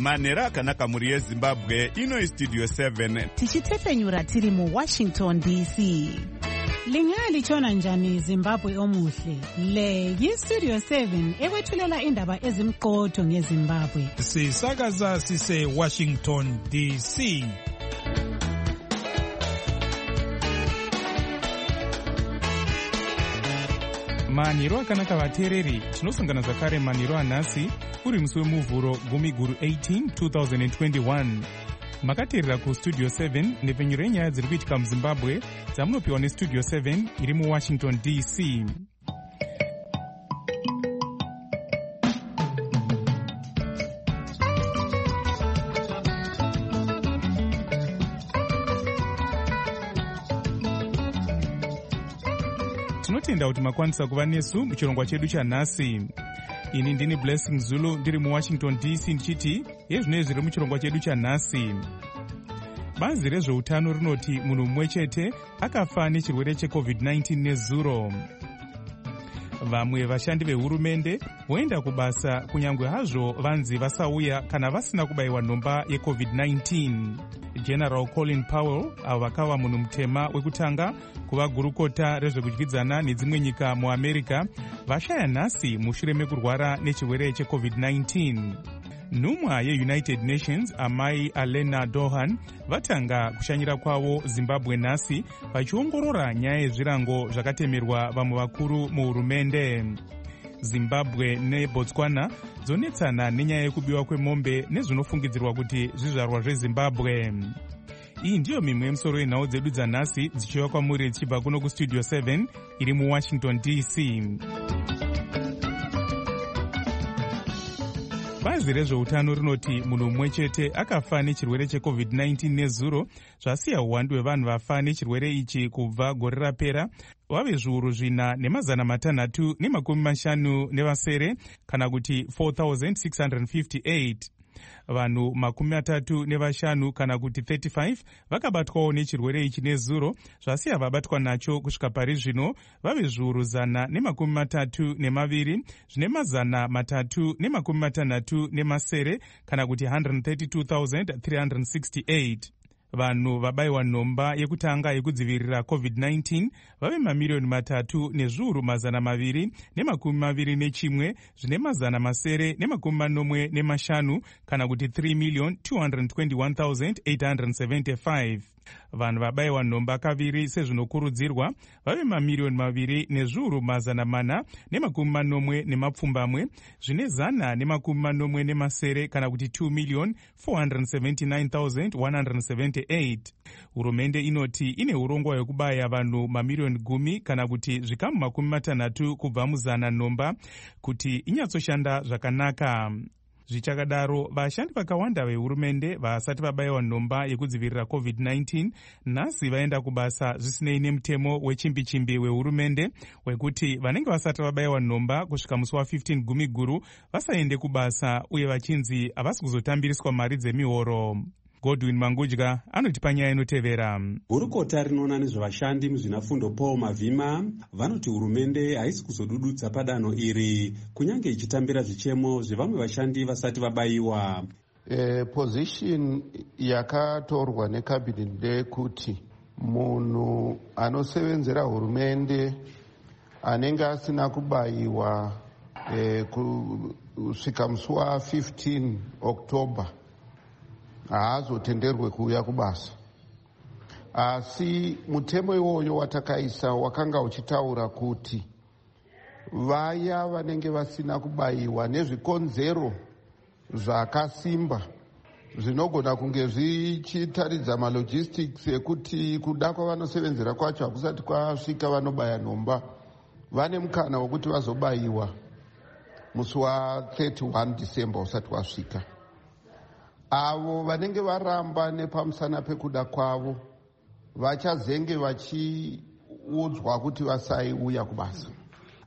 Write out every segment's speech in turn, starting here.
manhero akanaka mhuri yezimbabwe. Ino istudio 7 tichitetenyura tiri muWashington DC. Lingalitshona njani Zimbabwe omuhle? Le yistudio 7 ekwethulela indaba ezimqotho ngeZimbabwe. Sisakaza sise Washington DC. Manhero akanaka vateereri, tinosangana zvakare manhero anhasi uri musi wemuvhuro 18 2021. Makateerera kustudio 7 nepfenyuro yenyaya dziri kuitika muZimbabwe dzamunopiwa nestudio 7 iri muWashington DC. Tinotenda kuti makwanisa kuva nesu muchirongwa chedu chanhasi. Ini ndini Blessing Zulu ndiri muWashington DC ndichiti yezvinoi zviri muchirongwa chedu chanhasi. Bazi rezveutano rinoti munhu mumwe chete akafa nechirwere cheCovid-19 nezuro. Vamwe vashandi vehurumende voenda kubasa kunyange hazvo vanzi vasauya kana vasina kubayiwa nhomba yeCovid-19. General Colin Powell, avo vakava munhu mutema wekutanga kuva gurukota rezvekudyidzana nedzimwe nyika muAmerica, vashaya nhasi mushure mekurwara nechirwere cheCovid-19. Nhumwa yeUnited Nations amai Alena Dohan vatanga kushanyira kwavo Zimbabwe nhasi vachiongorora nyaya yezvirango zvakatemerwa vamwe vakuru muhurumende. Zimbabwe neBotswana dzonetsana nenyaya yekubiwa kwemombe nezvinofungidzirwa kuti zvizvarwa zveZimbabwe. Iyi ndiyo mimwe yemisoro yenhau dzedu dzanhasi dzichiva kwamuri dzichibva kuno kustudio 7 iri muWashington DC. Bazi rezveutano rinoti munhu mumwe chete akafa nechirwere cheCovid-19 nezuro, zvasiya uwandu hwevanhu vafa nechirwere ichi kubva gore rapera wave zviuru 4,650 kana kuti 4,658. Vanhu 35 kana kuti 35 vakabatwawo nechirwere ichi nezuro, zvasiya vabatwa nacho kusvika pari zvino vave zviuru 132 zvine 360 kana kuti 132,368. Vanhu vabayiwa nhomba yekutanga yekudzivirira COVID-19 vave mamiriyoni 3,221 zvine 945 kana kuti 3,221,875. Vanhu vabayiwa nhomba kaviri sezvinokurudzirwa vave mamiriyoni 2,440 zvine 140 kana kuti 2,479,178. Hurumende inoti ine urongwa hwekubaya vanhu mamiriyoni 10 kana kuti zvikamu 60 kubva muzana nhomba kuti inyatsoshanda zvakanaka. Zvichakadaro, vashandi vakawanda vehurumende vasati vabayiwa nhomba yekudzivirira COVID-19 nhasi vaenda kubasa zvisinei nemutemo wechimbi-chimbi wehurumende wekuti vanenge vasati vabayiwa nhomba kusvika musi wa15 Gumiguru vasaende kubasa uye vachinzi havasi kuzotambiriswa mari dzemihoro. Godwin Mangudya anotipa nyaya inotevera. Gurukota rinoona nezvevashandi muzvinafundo Paul Mavhima vanoti hurumende haisi kuzodududza padanho iri kunyange ichitambira zvichemo zvevamwe vashandi vasati vabayiwa. Position yakatorwa necabinet ndeyekuti munhu anosevenzera hurumende anenge asina kubayiwa kusvika musi wa15 October haazotenderwe kuuya kubasa. Asi mutemo iwoyo watakaisa wakanga uchitaura kuti vaya vanenge vasina kubayiwa nezvikonzero zvakasimba zvinogona kunge zvichitaridza malogistics ekuti kuda kwavanosevenzera kwacho hakusati kwasvika vanobaya nhomba, vane mukana wekuti vazobayiwa musi wa31 December usati wasvika. Avo vanenge varamba nepamusana pekuda kwavo vachazenge vachiudzwa kuti vasaiuya kubasa.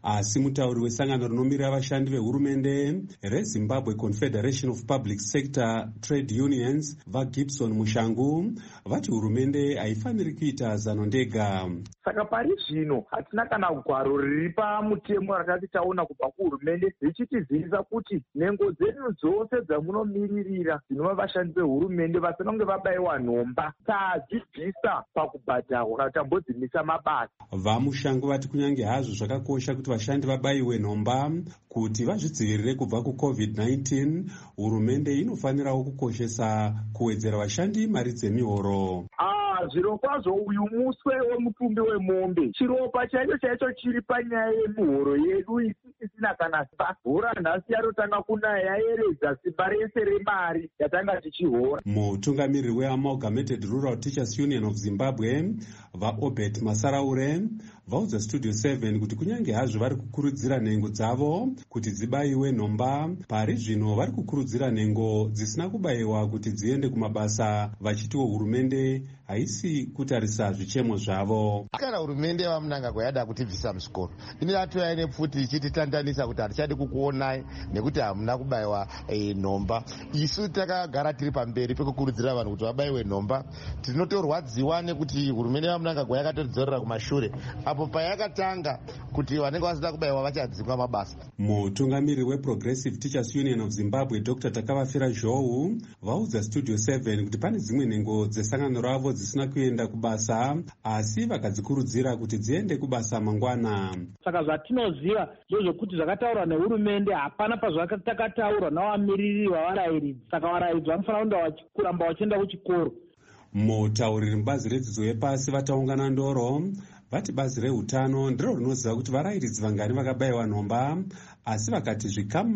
Asi mutauri wesangano rinomirira vashandi vehurumende reZimbabwe Confederation of Public Sector Trade Unions vaGibson Mushangu vati hurumende haifaniri kuita zano ndega. Saka pari zvino hatina kana gwaro riri pamutemo rakati taona kubva kuhurumende richitizivisa kuti nhengo dzenyu dzose dzamunomiririra dzinova vashandi vehurumende vasina kunge vabayiwa nhomba tadzibvisa pakubhadharwa kana tambodzimisa mabasa. VaMushangu vati kunyange hazvo zvakakosha kuti vashandi vabayiwe nhomba kuti vazvidzivirire kubva kuCovid-19, hurumende inofanirawo kukoshesa kuwedzera vashandi mari dzemihoro. Zviro kwazvo uyu muswe wemutumbi wemombe, chiropa chaicho chaicho chiri panyaya yemihoro yedu isisina kana simba. Mvura nhasi yarotanga kunaya yayeredza simba rese remari yatanga tichihora. Mutungamiriri weAmalgamated Rural Teachers Union of Zimbabwe vaObert Masaraure vaudza Studio 7 kuti kunyange hazvo vari kukurudzira nhengo dzavo kuti dzibayiwe nhomba, pari zvino vari kukurudzira nhengo dzisina kubayiwa kuti dziende kumabasa, vachitiwo hurumende haisi kutarisa zvichemo zvavo. Kana hurumende yaMnangagwa yada kutibvisa muchikoro, inatoya nepfuti ichititandanisa kuti hatichadi kukuonai nekuti hamuna kubayiwa nhomba. Isu takagara tiri pamberi pekukurudzira vanhu kuti vabayiwe nhomba. Tinotorwadziwa nekuti hurumende yaMnangagwa yakatodzorera kumashure apo payakatanga kuti vanenge vasina kubayiwa vachadzimwa mabasa. Mutungamiriri weProgressive Teachers Union of Zimbabwe Dr. Takavafira Zhou vaudza Studio 7 kuti pane dzimwe nhengo dzesangano ravo dzisina kuenda kubasa asi vakadzikurudzira kuti dziende kubasa mangwana. Saka zvatinoziva ndezvekuti zvakataurwa nehurumende hapana pazvakataurwa navamiriri vavarayiridzi. Saka varayiridzi vanofanira kuramba vachienda kuchikoro. Mutauriri mubazi redzidzo yepasi vataungana ndoro vati bazi reutano ndiro rinoziva kuti varayiridzi vangani vakabayiwa nhomba, asi vakati zvikamu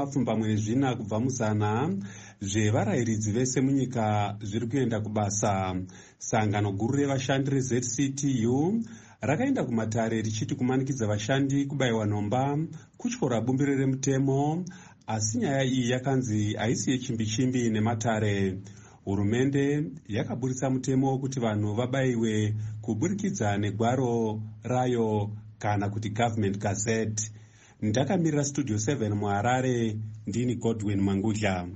24 kubva muzana zvevarayiridzi vese munyika zviri kuenda kubasa. Sangano guru revashandi reZCTU rakaenda kumatare richiti kumanikidza vashandi kubayiwa nhomba kutyora bumbiro remutemo, asi nyaya iyi yakanzi haisi yechimbi-chimbi nematare. Hurumende yakaburitsa mutemo wokuti vanhu vabayiwe kuburikidza negwaro rayo kana kuti Government Gazette. Ndakamirira Studio 7 muHarare, ndini Godwin Mangudla.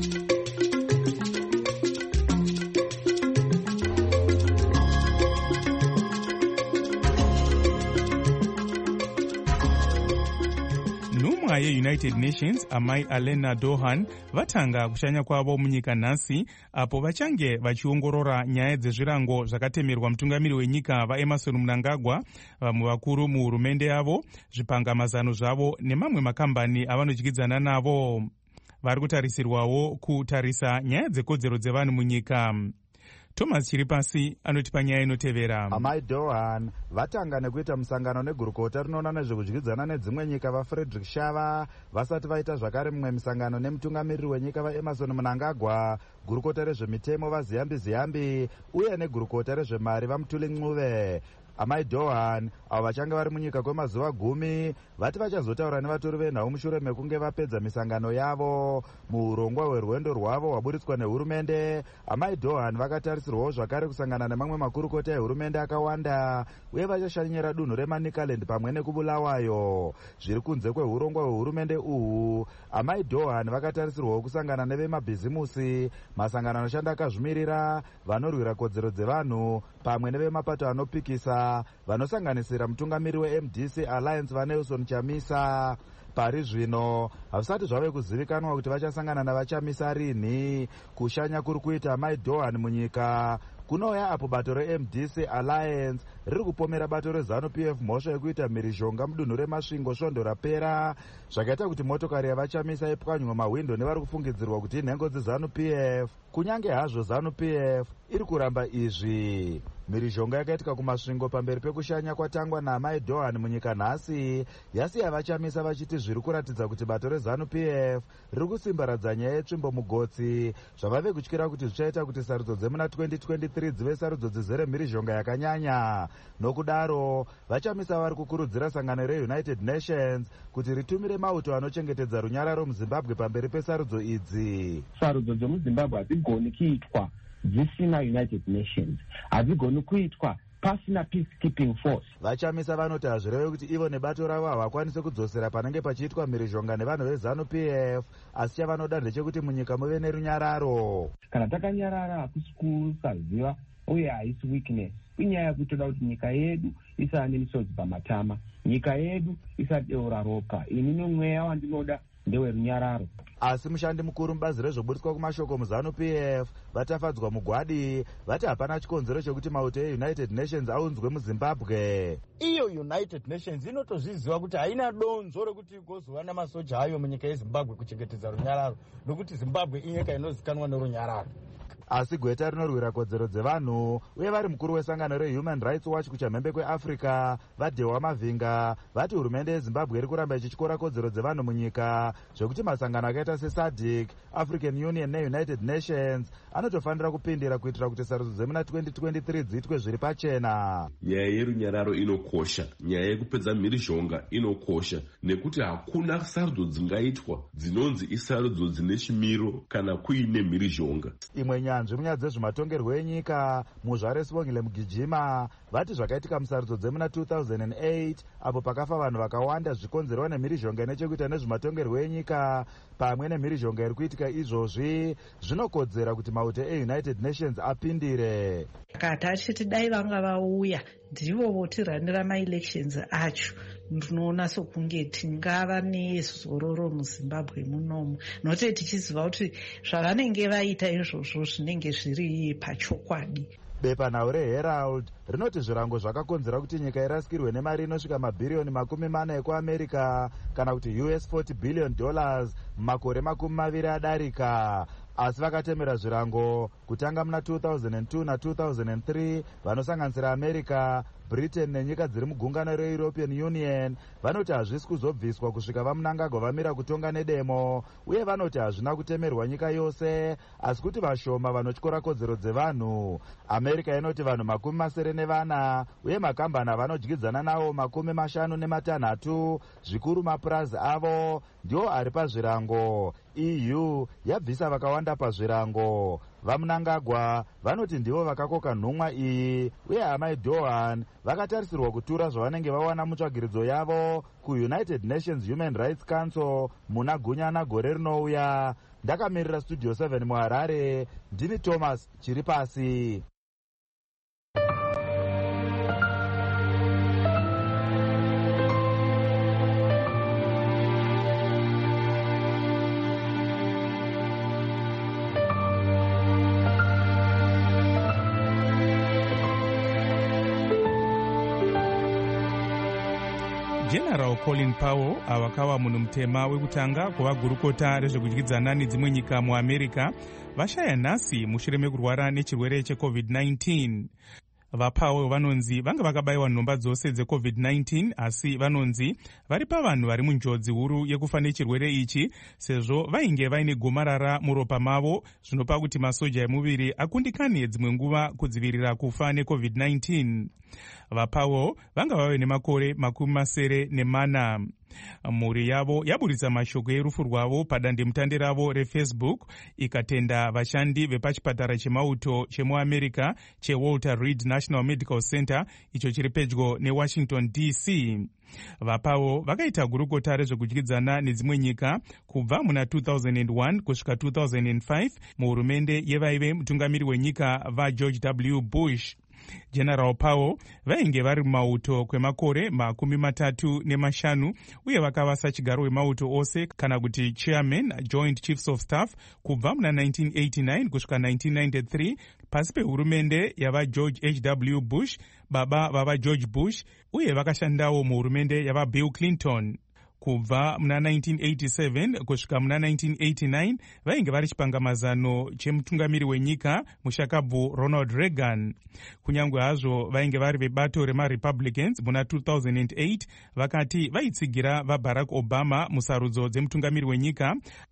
Nhumwa yeUnited Nations Amai Alena Dohan vatanga kushanya kwavo munyika nhasi apo vachange vachiongorora nyaya dzezvirango zvakatemerwa mutungamiri wenyika vaEmmerson Mnangagwa, vamwe vakuru muhurumende yavo, zvipangamazano zvavo nemamwe makambani avanodyidzana navo. Vari kutarisirwawo kutarisa nyaya dzekodzero dzevanhu munyika. Thomas Chiripasi anotipa nyaya inotevera. Amai Dohan vatanga nekuita musangano negurukota rinoona nezvekudyidzana nedzimwe nyika vaFrederick Shava vasati vaita zvakare mumwe misangano nemutungamiriri wenyika vaEmmerson Mnangagwa, gurukota rezvemitemo vaZiyambi Ziyambi uye negurukota rezvemari vaMutuli Ncuve. Amai Dohan avo vachange vari munyika kwemazuva 10 vati vachazotaura nevatori venhau mushure mekunge vapedza misangano yavo. Muurongwa hwerwendo rwavo hwaburitswa nehurumende, Amai Dohan vakatarisirwawo zvakare kusangana nemamwe makurukota ehurumende akawanda uye vachashanyira dunhu reManicaland pamwe nekubulawayo. Zviri kunze kweurongwa hwehurumende uhu, Amai Dohan vakatarisirwawo kusangana nevemabhizimusi, masangano anoshanda akazvimirira, vanorwira kodzero dzevanhu pamwe nevemapato anopikisa vanosanganisira mutungamiri weMDC Alliance vaNelson Chamisa. Pari zvino hazvisati zvave kuzivikanwa kuti vachasangana navachamisa rini. Kushanya kuri kuita Amai Dohan munyika kunouya apo bato reMDC Alliance riri kupomera bato reZANU-PF mhosva yekuita mhirizhonga mudunhu remasvingo svondo rapera, zvakaita kuti motokari yavachamisa ipwanywa mahwindo nevari kufungidzirwa kuti inhengo dzeZANU-PF. Kunyange hazvo ZANU-PF iri kuramba izvi. Mhirizhonga yakaitika kumasvingo pamberi pekushanya kwatangwa naAmai Dohan munyika nhasi yasiya vachamisa vachiti zviri kuratidza kuti bato reZANU-PF riri kusimbaradza nyaya yetsvimbo mugotsi, zvavave kutyira kuti zvichaita kuti sarudzo dzemuna 2023 dzive sarudzo dzizere mhirizhonga yakanyanya. Nokudaro vachamisa vari kukurudzira sangano reUnited Nations kuti ritumire mauto anochengetedza runyararo muZimbabwe pamberi pesarudzo idzi. Sarudzo dzemuZimbabwe hadzigoni kuitwa dzisina United Nations, hadzigoni kuitwa pasina peacekeeping force. Vachamisa vanoti hazvireve kuti ivo nebato ravo havakwanise kudzosera panenge pachiitwa mhirizhonga nevanhu veZANU-PF, asi chavanoda ndechekuti munyika muve nerunyararo. Kana takanyarara hakusi kusaziva uye haisi weakness, inyaya yekuti toda kuti nyika yedu isava nemisodzi pamatama, nyika yedu isadeura ropa. Inini mweya wandinoda ndewerunyararo. Asi mushandi mukuru mubazi rezvoburitswa kumashoko muZANU-PF vatafadzwa mugwadi vati hapana chikonzero chekuti mauto eUnited Nations aunzwe muZimbabwe. Iyo United Nations inotozviziva kuti haina donzo rekuti igozova namasoja ayo munyika yeZimbabwe kuchengetedza runyararo, nokuti Zimbabwe inyika inozikanwa nerunyararo. Asi gweta rinorwira kodzero dzevanhu uye vari mukuru wesangano reHuman Rights Watch kuchamhembe kweAfrica vaDhewa Mavhinga vati hurumende yeZimbabwe iri kuramba ichityora kodzero dzevanhu munyika, zvekuti masangano akaita seSADC, African Union neUnited Nations anotofanira kupindira kuitira kuti sarudzo dzemuna 2023 dziitwe zviri pachena. Nyaya yerunyararo inokosha, nyaya yekupedza mhirizhonga inokosha, nekuti hakuna sarudzo dzingaitwa dzinonzi isarudzo dzine chimiro kana kuine mhirizhonga. Imwe nyanzvi munyaya dzezvematongerwo enyika muzvare Sibongile Mugijima vati zvakaitika musarudzo dzemuna 2008 apo pakafa vanhu vakawanda zvikonzerwa nemhirizhonga inechekuita nezvematongerwo enyika pamwe nemhirizhonga iri kuitika izvozvi zvinokodzera kuti mauto eUnited Nations apindire. Kati achiti dai vanga vauya ndivo votiranira maelections acho, ndinoona sokunge tingava nezororo muZimbabwe munomu, nokuti tichiziva kuti zvavanenge vaita izvozvo zvinenge zviri pachokwadi. Bepanhau reHerald rinoti zvirango zvakakonzera kuti nyika irasikirwe nemari inosvika mabhiriyoni 40 ekuAmerica kana kuti US $40 billion mumakore 20 adarika. Asi vakatemera zvirango kutanga muna 2002 na2003 vanosanganisira America, Britain nenyika dziri mugungano reEuropean Union vanoti hazvisi kuzobviswa kusvika vaMnangagwa vamira kutonga nedemo, uye vanoti hazvina kutemerwa nyika yose asi kuti vashoma vanotyora kodzero dzevanhu. America inoti vanhu 74 uye makambani vanodyidzana nawo 56 zvikuru mapurazi avo ndiwo ari pazvirango. EU yabvisa vakawanda pazvirango. VaMnangagwa vanoti ndivo vakakoka nhumwa iyi uye Amai Dohan vakatarisirwa kutura zvavanenge vawana mutsvagiridzo yavo kuUnited Nations Human Rights Council muna Gunyana gore rinouya. Ndakamirira Studio 7 muHarare, ndini Thomas Chiripasi. General Colin Powell avakawa munhu mutema wekutanga kuvagurukota rezvekudyidzana nedzimwe nyika muAmerica vashaya nhasi mushure mekurwara nechirwere cheCovid-19. VaPowell vanonzi vanga vakabayiwa nhomba dzose dzeCovid-19 asi vanonzi vari pavanhu vari munjodzi huru yekufa nechirwere ichi sezvo vainge vaine gomarara muropa mavo zvinopa kuti masoja emuviri akundikane dzimwe nguva kudzivirira kufa neCovid-19. VaPowell vanga vave nemakore 84. Mhuri yavo yaburitsa mashoko erufu rwavo padandemutande ravo reFacebook ikatenda vashandi vepachipatara chemauto chemuAmerica cheWalter Reed National Medical Center icho chiri pedyo neWashington DC. VaPowell vakaita gurukota rezvekudyidzana nedzimwe nyika kubva muna 2001 kusvika 2005 muhurumende yevaive mutungamiri wenyika vaGeorge W. Bush. General Powell vainge vari mumauto kwemakore 35 uye vakava sachigaro wemauto ose kana kuti chairman Joint Chiefs of Staff kubva muna 1989 kusvika 1993 pasi pehurumende yavaGeorge H.W. Bush, baba vavaGeorge Bush, uye vakashandawo muhurumende yavaBill Clinton. Kubva muna 1987 kusvika muna 1989 vainge vari chipangamazano chemutungamiri wenyika mushakabvu Ronald Reagan. Kunyange hazvo vainge vari vebato remaRepublicans muna 2008 vakati vaitsigira vaBarack Obama musarudzo dzemutungamiri wenyika,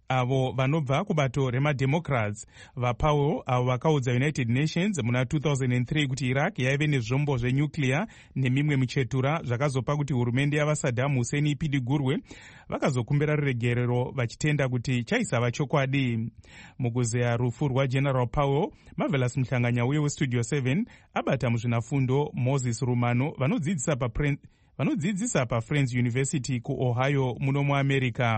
avo vanobva kubato remademocrats vaPowell avo vakaudza United Nations muna 2003 kuti Iraq yaive nezvombo zvenyuclear nemimwe michetura zvakazopa kuti hurumende yavaSaddam Hussein ipidigurwe, vakazokumbira ruregerero vachitenda kuti chaisava chokwadi. Mukuzeya rufu rwaGeneral Powell, Marvelous Mhlanganya uye weStudio 7 abata muzvinafundo Moses Rumano vanodzidzisa paFriends University kuOhio muno muAmerica.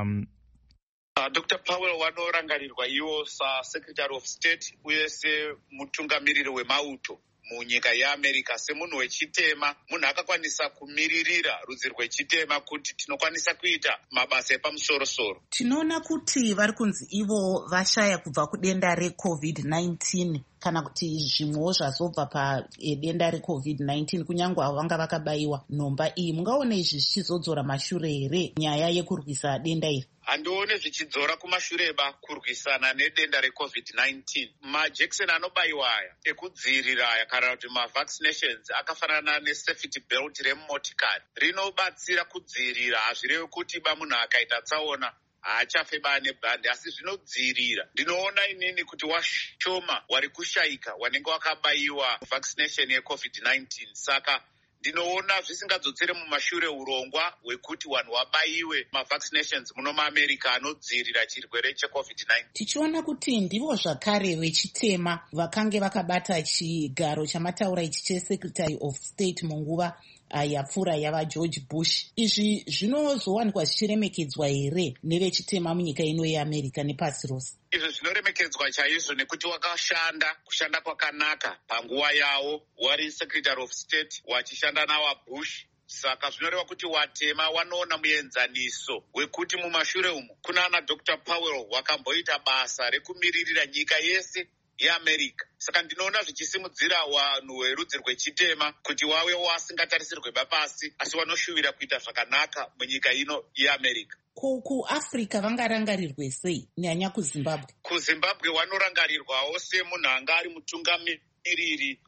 Dr. Powell wanorangarirwa iwo saSecretary of State uye semutungamiriri wemauto munyika yeAmerica, semunhu wechitema, munhu akakwanisa kumiririra rudzi rwechitema kuti tinokwanisa kuita mabasa epamusoro-soro. Tinoona kuti vari kunzi ivo vashaya kubva kudenda reCovid-19 kana kuti zvimwewo zvazobva padenda reCovid-19 kunyange avo vanga vakabayiwa nhomba iyi. Mungaona izvi zvichizodzora mashure here nyaya yekurwisa denda iri? Handione zvichidzora kumashure kurwisana nedenda reCovid-19. Majekiseni anobayiwa aya ekudzivirira aya kana kuti mavaccinations akafanana nesafety belt remumotikari rinobatsira kudzivirira. Hazvirevi kuti munhu akaita tsaona haachafe nebhandi, asi zvinodzivirira. Ndinoona inini kuti washoma wari kushayika wanenge wakabayiwa vaccination yeCovid-19. Saka ndinoona zvisingadzotsere mumashure urongwa hwekuti vanhu vabayiwe mavaccinations muno muAmerica anodzivirira chirwere cheCovid-19. Tichiona kuti ndivo zvakare vechitema vakange vakabata chigaro chamataura ichi cheSecretary of State munguva yapfuura yavaGeorge Bush. Izvi zvinozowanikwa zvichiremekedzwa here nevechitema munyika ino yeAmerica nepasi rose? Izvo zvinoremekedzwa chaizvo nekuti kushanda kwakanaka panguva yavo wari Secretary of State wachishanda navaBush. Saka zvinoreva kuti watema wanoona muenzaniso wekuti mumashure umu kuna Dr. Powell wakamboita basa rekumiririra nyika yese yeAmerica. Saka ndinoona zvichisimudzira vanhu verudzi rwechitema kuti wave wasingatarisirwe pasi asi wanoshuvira kuita zvakanaka munyika ino yeAmerica. KuAfrica vangarangarirwe sei nyanya kuZimbabwe? KuZimbabwe vanorangarirwawo semunhu anga ari mutungamiriri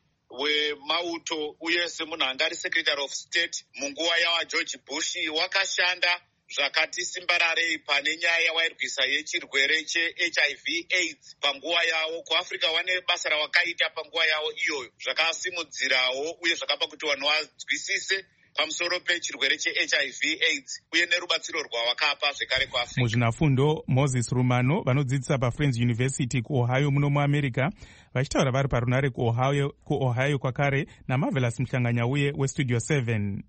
wemauto uye semunhu anga ari Secretary of State munguva yavaGeorge Bush. Wakashanda zvakati simbararei pane nyaya yawairwisa yechirwere cheHIV AIDS panguva yavo. KuAfrica vane basa ravakaita panguva yavo iyoyo zvakasimudzirawo uye zvakapa kuti vanhu vazwisise pamusoro pechirwere cheHIV AIDS uye nerubatsiro rwavakapa zvekare kuAfrica. Muzvinafundo Moses Rumano vanodzidzisa paFriends University kuOhio muno muAmerica vachitaura vari parunare kuOhio kwakare naMarvelous Mhlanganya uye weStudio 7.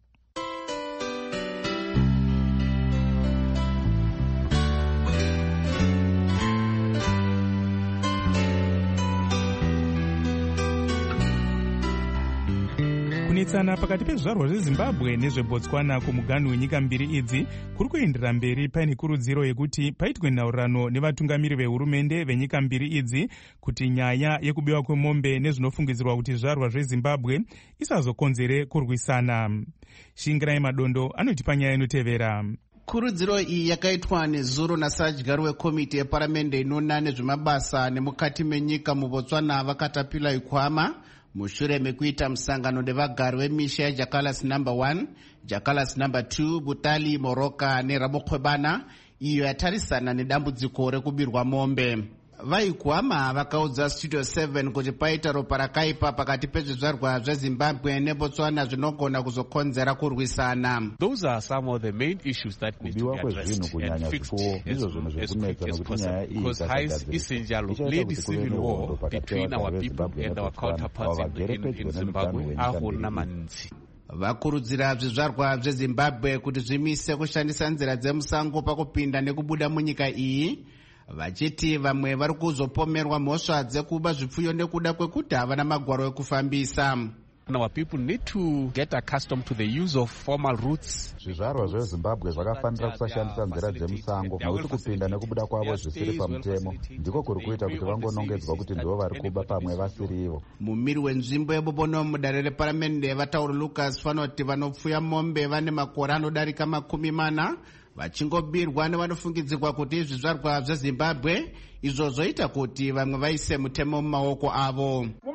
Kunetsana pakati pezvarwa zveZimbabwe nezveBotswana kumuganhu wenyika mbiri idzi kuri kuendera mberi paine kurudziro yekuti paitwe nhaurirano nevatungamiri vehurumende venyika mbiri idzi kuti nyaya yekubiwa kwemombe nezvinofungidzirwa kuti zvarwa zveZimbabwe isazokonzere kurwisana. Shingirai Madondo anotipa nyaya inotevera. Kurudziro iyi yakaitwa nezuro nasadyari wekomiti yeparamende inoona nezvemabasa nemukati menyika muBotswana vakatapila ikwama mushure mekuita musangano nevagari wemisha yeJacalas number 1, Jacalas number 2, Butali, Moroka neRamokhwebana iyo yatarisana nedambudziko rekubirwa mombe. Vaikwama vakaudza Studio 7 kuti paita ropa rakaipa pakati pezvizvarwa zveZimbabwe neBotswana zvinogona kuzokonzera kurwisana. Those are some of the main issues that need to be addressed and fixed as quick as possible, because essentially led civil war between our people and our counterparts in Zimbabwe ahuna maninzi. Vakurudzira zvizvarwa zveZimbabwe kuti zvimise kushandisa nzira dzemusango pakupinda nekubuda munyika iyi, vachiti vamwe vari kuzopomerwa mhosva dzekuba zvipfuyo nekuda kwekuti havana magwaro ekufambisa. Our people need to get accustomed to the use of formal routes. Zvizvarwa zveZimbabwe zvakafanira kusashandisa nzira dzemusango nokuti kupinda nekubuda kwavo zvisiri pamutemo ndiko kuri kuita kuti vangonongedzwa kuti ndivo vari kuba pamwe vasiri ivo. Mumiri wenzvimbo yebobono mudare reparamende vatauri Lucas vanoti vanopfuya mombe vane makore anodarika 40 vachingobirwa nevanofungidzirwa kuti zvizvarwa zveZimbabwe izvo zvoita kuti vamwe vaise mutemo mumaoko avo. Mumaelona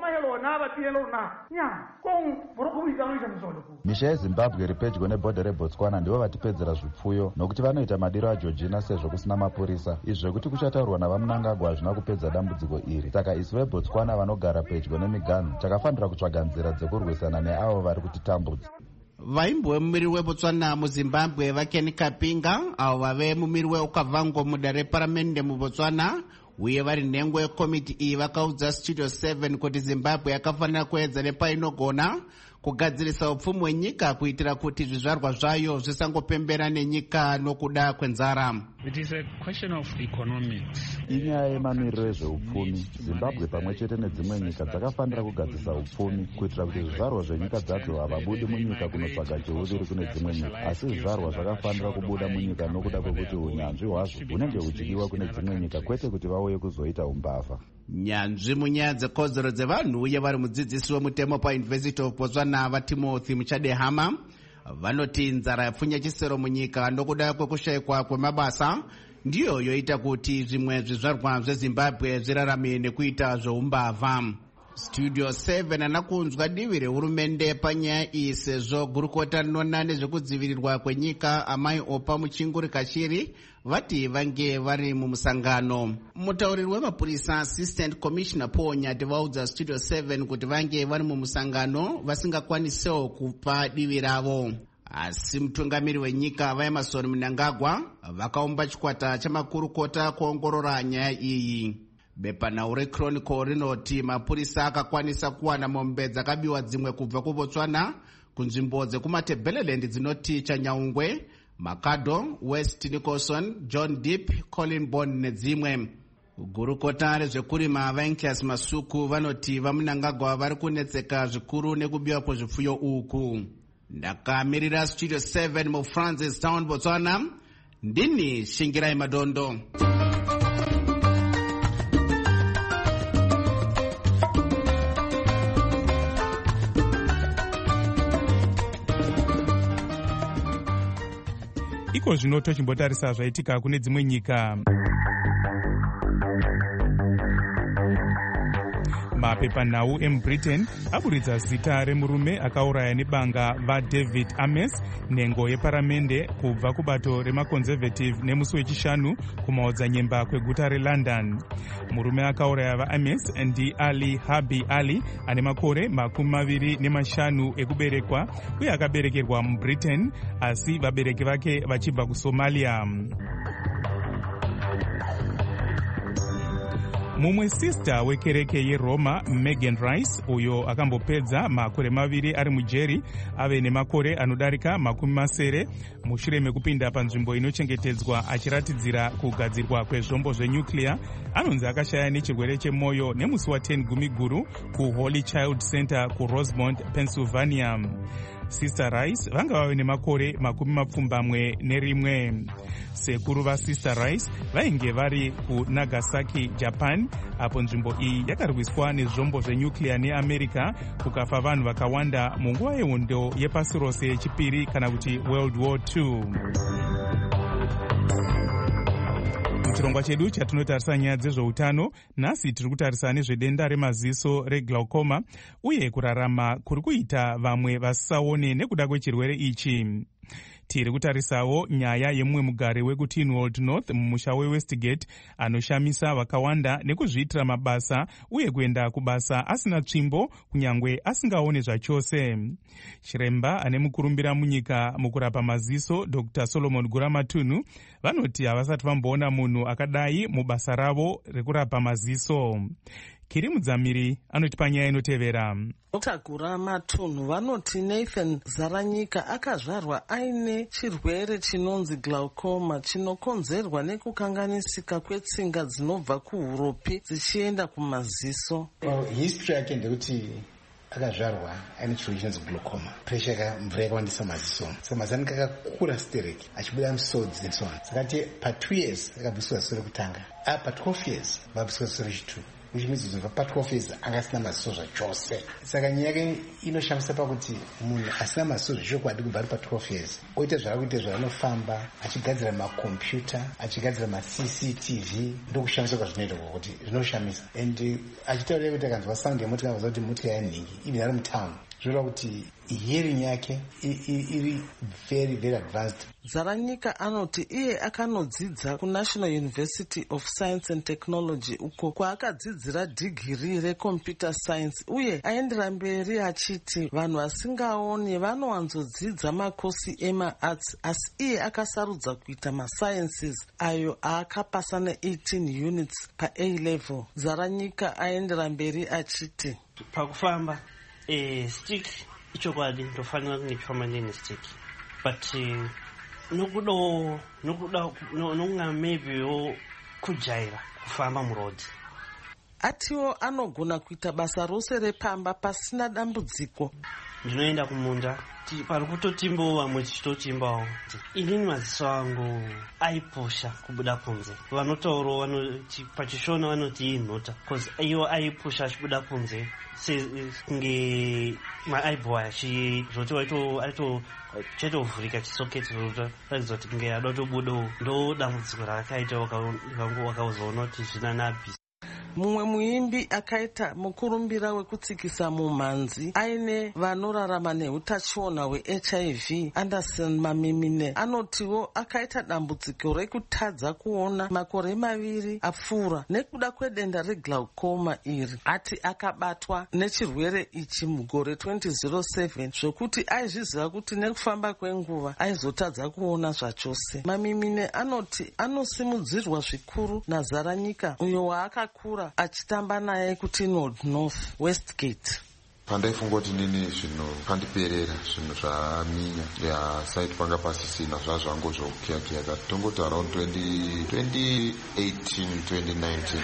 misha yezimbabwe iri pedyo nebhodha rebotswana ndivo vatipedzera zvipfuyo nokuti vanoita madiro ageorgina sezvo kusina mapurisa. izvi zvekuti kuchataurwa navamunangagwa hazvina kupedza dambudziko iri. saka isu vebotswana vanogara pedyo nemiganhu takafanira kutsvaga nzira dzekurwisana neavo vari kutitambudza. vaimbo vemumiri webotswana muzimbabwe vakeni kapinga avo vave mumiri weukabvango muda reparamende mubotswana uye vari nhengo yekomiti iyi vakaudza studio 7 kuti zimbabwe yakafanira kuedza nepainogona kugadzirisa upfumi hwenyika kuitira kuti zvizvarwa zvayo zvisangopembera nenyika nokuda kwenzara. inyaya yemamiriro ezveupfumi. zimbabwe pamwe chete nedzimwe nyika dzakafanira kugadzirisa upfumi kuitira kuti zvizvarwa zvenyika dzadzo havabudi munyika kunotsvaga cheuviri kune dzimwe nyika, asi zvizvarwa zvakafanira kubuda munyika nokuda kwekuti unyanzvi hwazvo hunenge huchidiwa kune dzimwe nyika, kwete kuti vauye kuzoita umbavha. nyanzvi munyaya dzekodzero dzevanhu uye vari mudzidzisi wemutemo pauniversity of botswana vatimothy muchadehama vanoti nzara yapfunya chisero munyika nokuda kwekushayikwa kwemabasa ndiyo yoita kuti zvimwe zvizvarwa zvezimbabwe zvirarame nekuita zveumbavha. studio 7 ana kunzwa divi rehurumende panyaya iyi sezvo gurukota rinona nezvekudzivirirwa kwenyika amai opa muchinguri kashiri vati vange vari mumusangano. mutauriri wemapurisa assistant commissioner paul nyati vaudza studio 7 kuti vange vari mumusangano vasingakwanisewo kupa divi ravo, asi mutungamiri wenyika vaemarson mnangagwa vakaumba chikwata chamakurukota kuongorora nyaya iyi. bepanhau rechronicle rinoti mapurisa akakwanisa kuwana mombe dzakabiwa dzimwe kubva kubotswana kunzvimbo dzekumatebeleland dzinoti chanyaungwe, makado, west nicholson, john deep, colin bond nedzimwe. gurukota rezvekurima vaenkias masuku vanoti vamunangagwa vari kunetseka zvikuru nekubiwa kwezvipfuyo uku. ndakamirira studio 7 mufrancis town botswana, ndini Shingirai Madondo. iko zvino tochimbotarisa zvaitika kune dzimwe nyika. mapepanhau emubritain aburitsa zita remurume akauraya nebanga vaDavid Ames, nhengo yeparamende kubva kubato remaconservative nemusi wechishanu kumaodzanyemba kweguta relondon. murume akauraya vaAmes ndiAli Habi Ali ane makore 25 ekuberekwa uye akaberekerwa mubritain asi vabereki vake vachibva kuSomalia. mumwe sista wekereke yeroma Megan Rice uyo akambopedza makore 2 ari mujeri ave nemakore anodarika 70 mushure mekupinda panzvimbo inochengetedzwa achiratidzira kugadzirwa kwezvombo zvenyuclear anonzi akashaya nechirwere chemwoyo nemusi wa10 gumiguru kuHoly Child Center kuRosemont, Pennsylvania. Sister Rice vanga vave nemakore 21. sekuru vaSister Rice vainge vari kuNagasaki, Japan, apo nzvimbo iyi yakarwiswa nezvombo zvenyuclear neAmerica kukafa vanhu vakawanda munguva yehondo yepasi rose yechipiri kana kuti World War II. muchirongwa chedu chatinotarisa nyaya dzezveutano, nhasi tiri kutarisa nezvedenda remaziso reglaucoma uye kurarama kuri kuita vamwe vasisaone nekuda kwechirwere ichi. tiri kutarisawo nyaya yemumwe mugari wekuTinwold North mumusha weWestgate anoshamisa vakawanda nekuzviitira mabasa uye kuenda kubasa asina tsvimbo kunyange asingaone zvachose. chiremba ane mukurumbira munyika mukurapa maziso Dr. Solomon Guramatunhu vanoti havasati vamboona munhu akadai mubasa ravo rekurapa maziso. Kiri Mudzamiri anoti panyaya inotevera. Dr. Guramatunhu vanoti Nathan Zaranyika akazvarwa aine chirwere chinonzi glaucoma chinokonzerwa nekukanganisika kwetsinga dzinobva kuhuropi dzichienda kumaziso. History yake ndekuti akazvarwa aine chirwere chinonzi glaucoma, pressure mvura yakawandisa maziso, saka maziso anenge akakura stereki achibuda misodzi and so on. Saka pa 2 years akabviswa ziso rekutanga, pa 12 years vakabviswa ziso rechitu. which means kuti pa12 years anga asina maziso zvachose. Saka nyaya yake inoshamisa pakuti munhu asina maziso zvechokwadi kubva ari pa12 years oita zvaakuita zvaanofamba achigadzira makombiyuta achigadzira maCCTV ndokushamisa kwazvinoita kuti zvinoshamisa. And achitaurira kuti akanzwa sound yemotokari aziva kuti mota yanhingi even ari mutown zvoreva kuti hearing yake iri very very advanced. Zaranyika anoti iye akanodzidza kuNational University of Science and Technology uko kwaakadzidzira dhigiri recomputer science uye aendera mberi achiti vanhu vasingaoni vanowanzodzidza makosi emaarts asi iye akasarudza kuita masciences ayo aakapasa ne18 units pa-A level. Zaranyika aendera mberi achiti pakufamba stick ichokwadi ndofanira kunge chifamba ndine stick but nokuda maybe kujaira kufamba muroad. Atiwo anogona kuita basa rose repamba pasina dambudziko. Ndinoenda kumunda pari kutotimbawo vamwe tichitotimbawo. Inini maziso angu aipusha kubuda kunze. Vanotaurawo pachishona vanoti inhota because iwo aipusha achibuda kunze kunge maibhwaya zvoti chaitovhurika chisoketi roratidza kuti kunge ada tobudawo. Ndo dambudziko rakaita wakazoona kuti zvina napi. Mumwe muimbi akaita mukurumbira wekutsikisa mumhanzi aine vanorarama neutachiona hweHIV Anderson Mamimine anotiwo akaita dambudziko rekutadza kuona makore 2 apfuura nekuda kwedenda reglaucoma iri. Ati akabatwa nechirwere ichi mugore 2007 zvokuti aizviziva kuti nekufamba kwenguva aizotadza kuona zvachose. Mamimine anoti anosimudzirwa zvikuru naZaranyika uyo waakakura achitamba naye kuti North Westgate. Pandaifunga kuti nini zvinhu pandiperera zvinhu zvaminya saiti panga pasisina zvazvangu zvokuyakiyaka tongoti around 2018 2019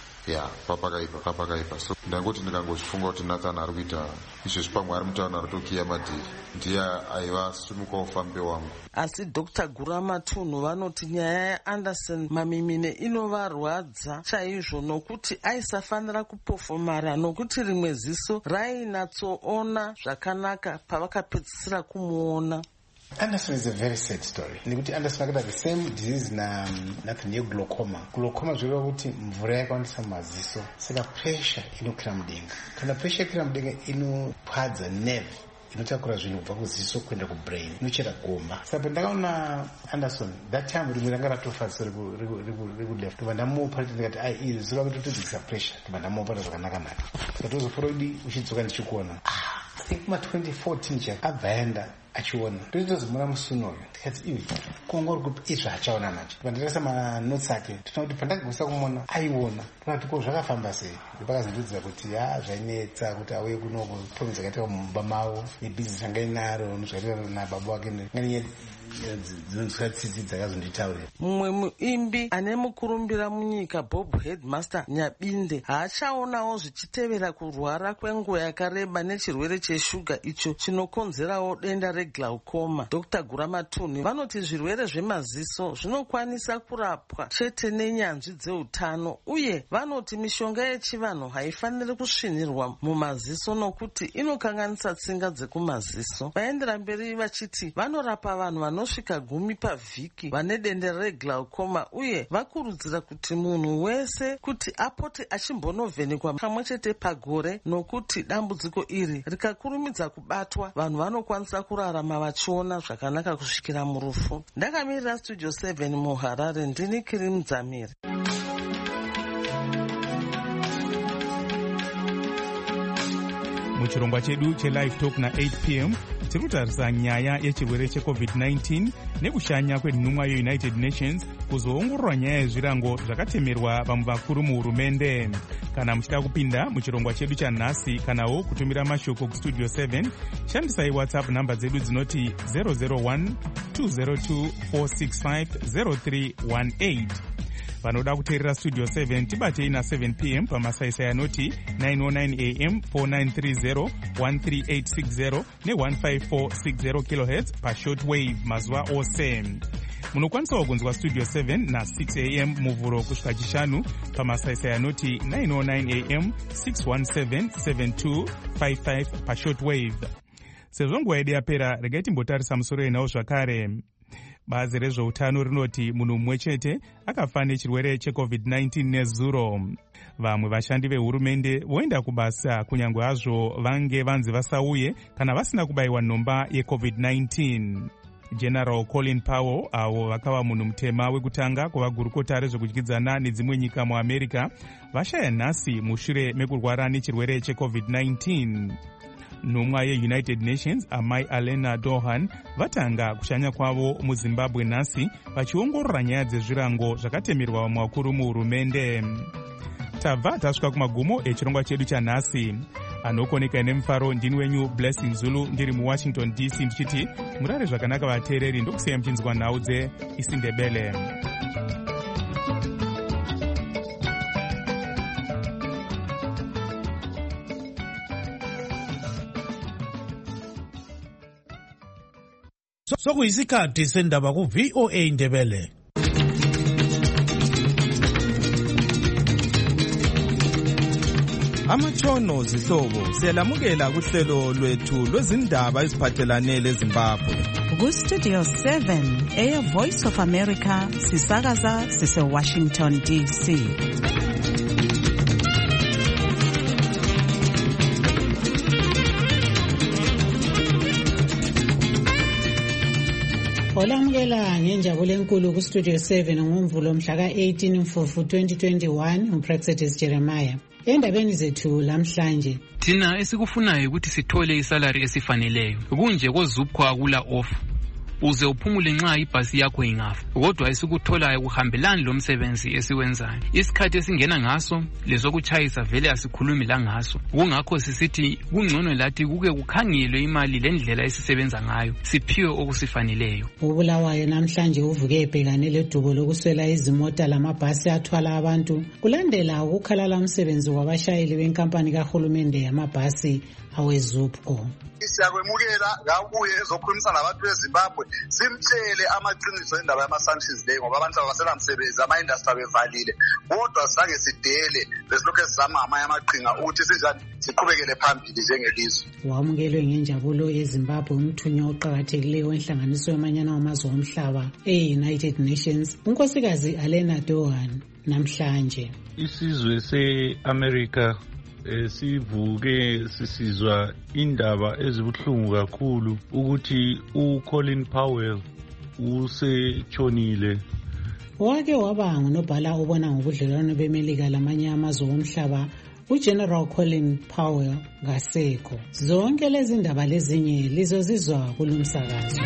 papakaipa so ndangoti ndikangozvifunga kuti Nathan ari kuita izvezvi pamwe ari mutaona ari tokiya madhiri ndiye aiva simuka ufambe wangu. Asi Dr. Guramatunhu vanoti nyaya yaAnderson Mamimine inovarwadza chaizvo nokuti aisafanira kupofomara nokuti rimwe ziso rainatsoona zvakanaka pavakapedzisira kumuona. Anderson is a very sad story. Nekuti Anderson akada the same disease nothing glaucoma. Glaucoma zvoreva kuti mvura yakawandisa maziso. Saka pressure inokwira mudenga. Kana pressure ikwira mudenga inopadza nerve inotakura zvinhu kubva kuziso kuenda kubrain inochera gomba. Saka ndakaona Anderson that time rimwe ranga ratofa ziso rekuleft tobva ndamupa ndikati iri zora kuti todzikisa pressure tobva ndamupa zvakanaka. Saka tozoforoidi uchidzoka ndichikuona I think ma2014 chaka abva aenda achiona ndozimura musuno uyu ndikati ivi kuongori kuti izvo achaona nacho pandarasa manotsi ake tinoona kuti pandakagumisa kumuona aiona tikati ko zvakafamba sei ndipakazondidzira kuti zvainetsa kuti auye kunoko tomi dzakaita mumba mavo nebhizinesi anga inaro nezvakaita nababa wake ngani dzinonzwatsitsi dzakazonditaurira. Mumwe muimbi ane mukurumbira munyika Bob Headmaster Nyabinde haachaonawo zvichitevera kurwara kwenguva yakareba nechirwere cheshuga icho chinokonzerawo denda reglaucoma. Dr. Guramatunhu vanoti zvirwere zvemaziso zvinokwanisa kurapwa chete nenyanzvi dzeutano uye vanoti mishonga yechivanhu haifaniri kusvinirwa mumaziso nokuti inokanganisa tsinga dzekumaziso. Vaendera mberi vachiti vanorapa vanhu vanosvika 10 pavhiki vane denda reglaucoma uye vakurudzira kuti munhu wese kuti apote achimbonovhenekwa kamwe chete pagore nokuti dambudziko iri rikakurumidza kubatwa vanhu vanokwanisa kurarama vachiona zvakanaka kusvikira murufu. Ndakamirira Studio 7 muHarare ndini Kirimu Dzamiri. Muchirongwa chedu chelive talk na8 pm tiri kutarisa nyaya yechirwere cheCovid-19 nekushanya kwenhumwa yeUnited Nations kuzoongorora nyaya yezvirango zvakatemerwa vamwe vakuru muhurumende. Kana muchida kupinda muchirongwa chedu chanhasi kanawo kutumira mashoko kustudio 7 shandisai WhatsApp namba dzedu dzinoti 001 202 465 0318. Vanoda kuteerera Studio 7 tibatei na7 pm pamasaisai anoti 909 am 4930 13860 ne 15460 kHz pashortwave mazuva ose. munokwanisawo kunzwa studio 7 na 6 am muvhuro kusvika chishanu pamasaisai anoti 909 am 617 7255 pashortwave. Sezvo nguva yedu yapera, regai timbotarisa musoro yenhau zvakare. Bazi rezveutano rinoti munhu mumwe chete akafa nechirwere cheCovid-19 nezuro. Vamwe vashandi vehurumende voenda kubasa kunyange hazvo vange vanzi vasauye kana vasina kubayiwa nhomba yeCovid-19. General Colin Powell, avo vakava munhu mutema wekutanga kuvagurukota rezvekudyidzana nedzimwe nyika muAmerica, vashaya nhasi mushure mekurwara nechirwere cheCovid-19. Nhumwa yeUnited Nations amai Alena Dohan vatanga kushanya kwavo muZimbabwe nhasi vachiongorora nyaya dzezvirango zvakatemerwa vamwe vakuru muhurumende. Tabva tasvika kumagumo echirongwa chedu chanhasi. Anokoneka nemufaro ndini wenyu Blessing Zulu ndiri muWashington DC ndichiti murare zvakanaka vateereri ndokusiya muchinzwa nhau dzeIsindebele. Sokuyisikhathi sendaba ku-VOA Indebele. Amatshono zihlobo siyalamukela kuhlelo lwethu lwezindaba eziphathelane leZimbabwe. Ku-Studio 7 Air Voice of America sisakaza sise-Washington DC. Olamukela ngenjabulo enkulu ku-Studio 7 ngoMvulo mhla ka-18 Mfumfu 2021 uPraxetis Jeremiah. Endabeni zethu lamhlanje thina esikufunayo ukuthi sithole isalary esifaneleyo kunje koZupco akula offer uze uphumule nxa ibhasi yakho ingafa kodwa esikutholayo kuhambelani lo msebenzi esiwenzayo isikhathi esingena ngaso lezokutshayisa vele asikhulumi la ngaso kungakho sisithi kungcono lathi kuke kukhangelwe imali lendlela esisebenza ngayo siphiwe okusifaneleyo. Ubulawayo namhlanje uvuke ebhekane ledubo lokuswela izimota lamabhasi athwala abantu kulandela ukukhalala umsebenzi wabashayeli benkampani kahulumende yamabhasi aweZupco. Siyakwemukela ngakuye ezokhulumisana nabantu beZimbabwe simtshele amaqiniso endaba yama-sanctions leyo ngoba abantu abasela msebenzi ama-industry bevalile kodwa sisange sidele besilokhu sizama amanye amaqhinga ukuthi sinjani siqhubekele phambili njengelizwe. Wamukelwe ngenjabulo eZimbabwe umthunywa oqakathekileyo wenhlanganiso yamanyana wamazwe omhlaba e-United Nations unkosikazi Alena Dohan namhlanje. Isizwe se-America sivuke sisizwa indaba ezibuhlungu kakhulu ukuthi uColin Powell usetshonile. Wake waba ngunobhala obona ngobudlelwano beMelika lamanye amazwe omhlaba uGeneral Colin Powell ngasekho. Zonke lezi ndaba lezinye lizozizwa kulumsakazo.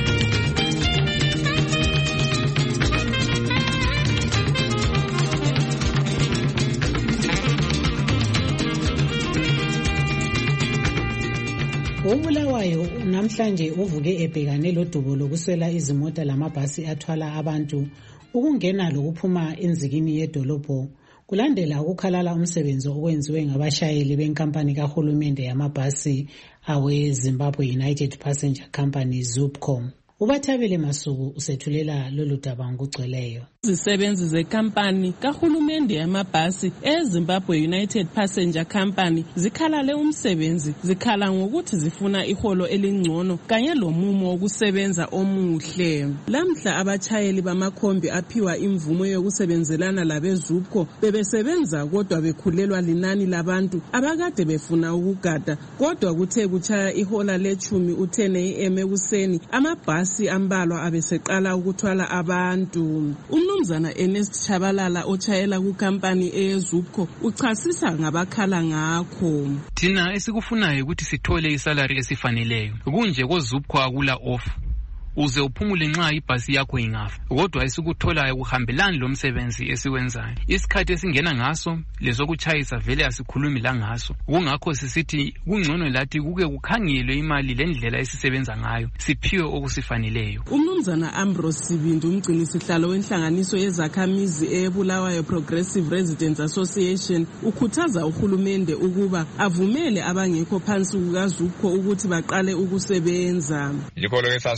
Ubulawayo namhlanje uvuke ebhekane lodubo lokuswela izimota lamabhasi athwala abantu ukungena lokuphuma enzikini yedolobho kulandela ukukhalala umsebenzi okwenziwe ngabashayeli benkampani kahulumende yamabhasi aweZimbabwe United Passenger Company Zupco. Ubathabile Masuku usethulela lolu daba ngokugcweleyo. Izisebenzi zekampani kahulumende yamabhasi eZimbabwe United Passenger Company zikhalale umsebenzi zikhala ngokuthi zifuna iholo elingcono kanye lomumo wokusebenza omuhle. Lamhla abachayeli bamakhombi aphiwa imvumo yokusebenzelana labeZupco bebesebenza kodwa bekhulelwa linani labantu abakade befuna ukugada kodwa kuthe kuchaya ihola le10 u10 AM ekuseni amabhasi ambalwa abeseqala ukuthwala abantu. Umnumzana Ernest Chabalala ochayela kukampani eyeZupco uchasisa ngabakhala ngakho. Thina esikufunayo ukuthi sithole isalary esifaneleyo kunje koZupco akula offer uze uphumule nxa ibhasi yakho ingafa kodwa esikutholayo kuhambelani lo msebenzi esiwenzayo isikhathi esingena ngaso lezokutshayisa vele asikhulumi la ngaso kungakho sisithi kungcono lathi kuke kukhangelwe imali lendlela esisebenza ngayo siphiwe okusifaneleyo. Umnumzana Ambrose Sibindu umgcini sihlalo wenhlanganiso yezakhamizi eBulawayo Progressive Residents Association ukhuthaza uhulumende ukuba avumele abangekho phansi kukaZupco ukuthi baqale ukusebenza. Yikho lokho esasikhuluma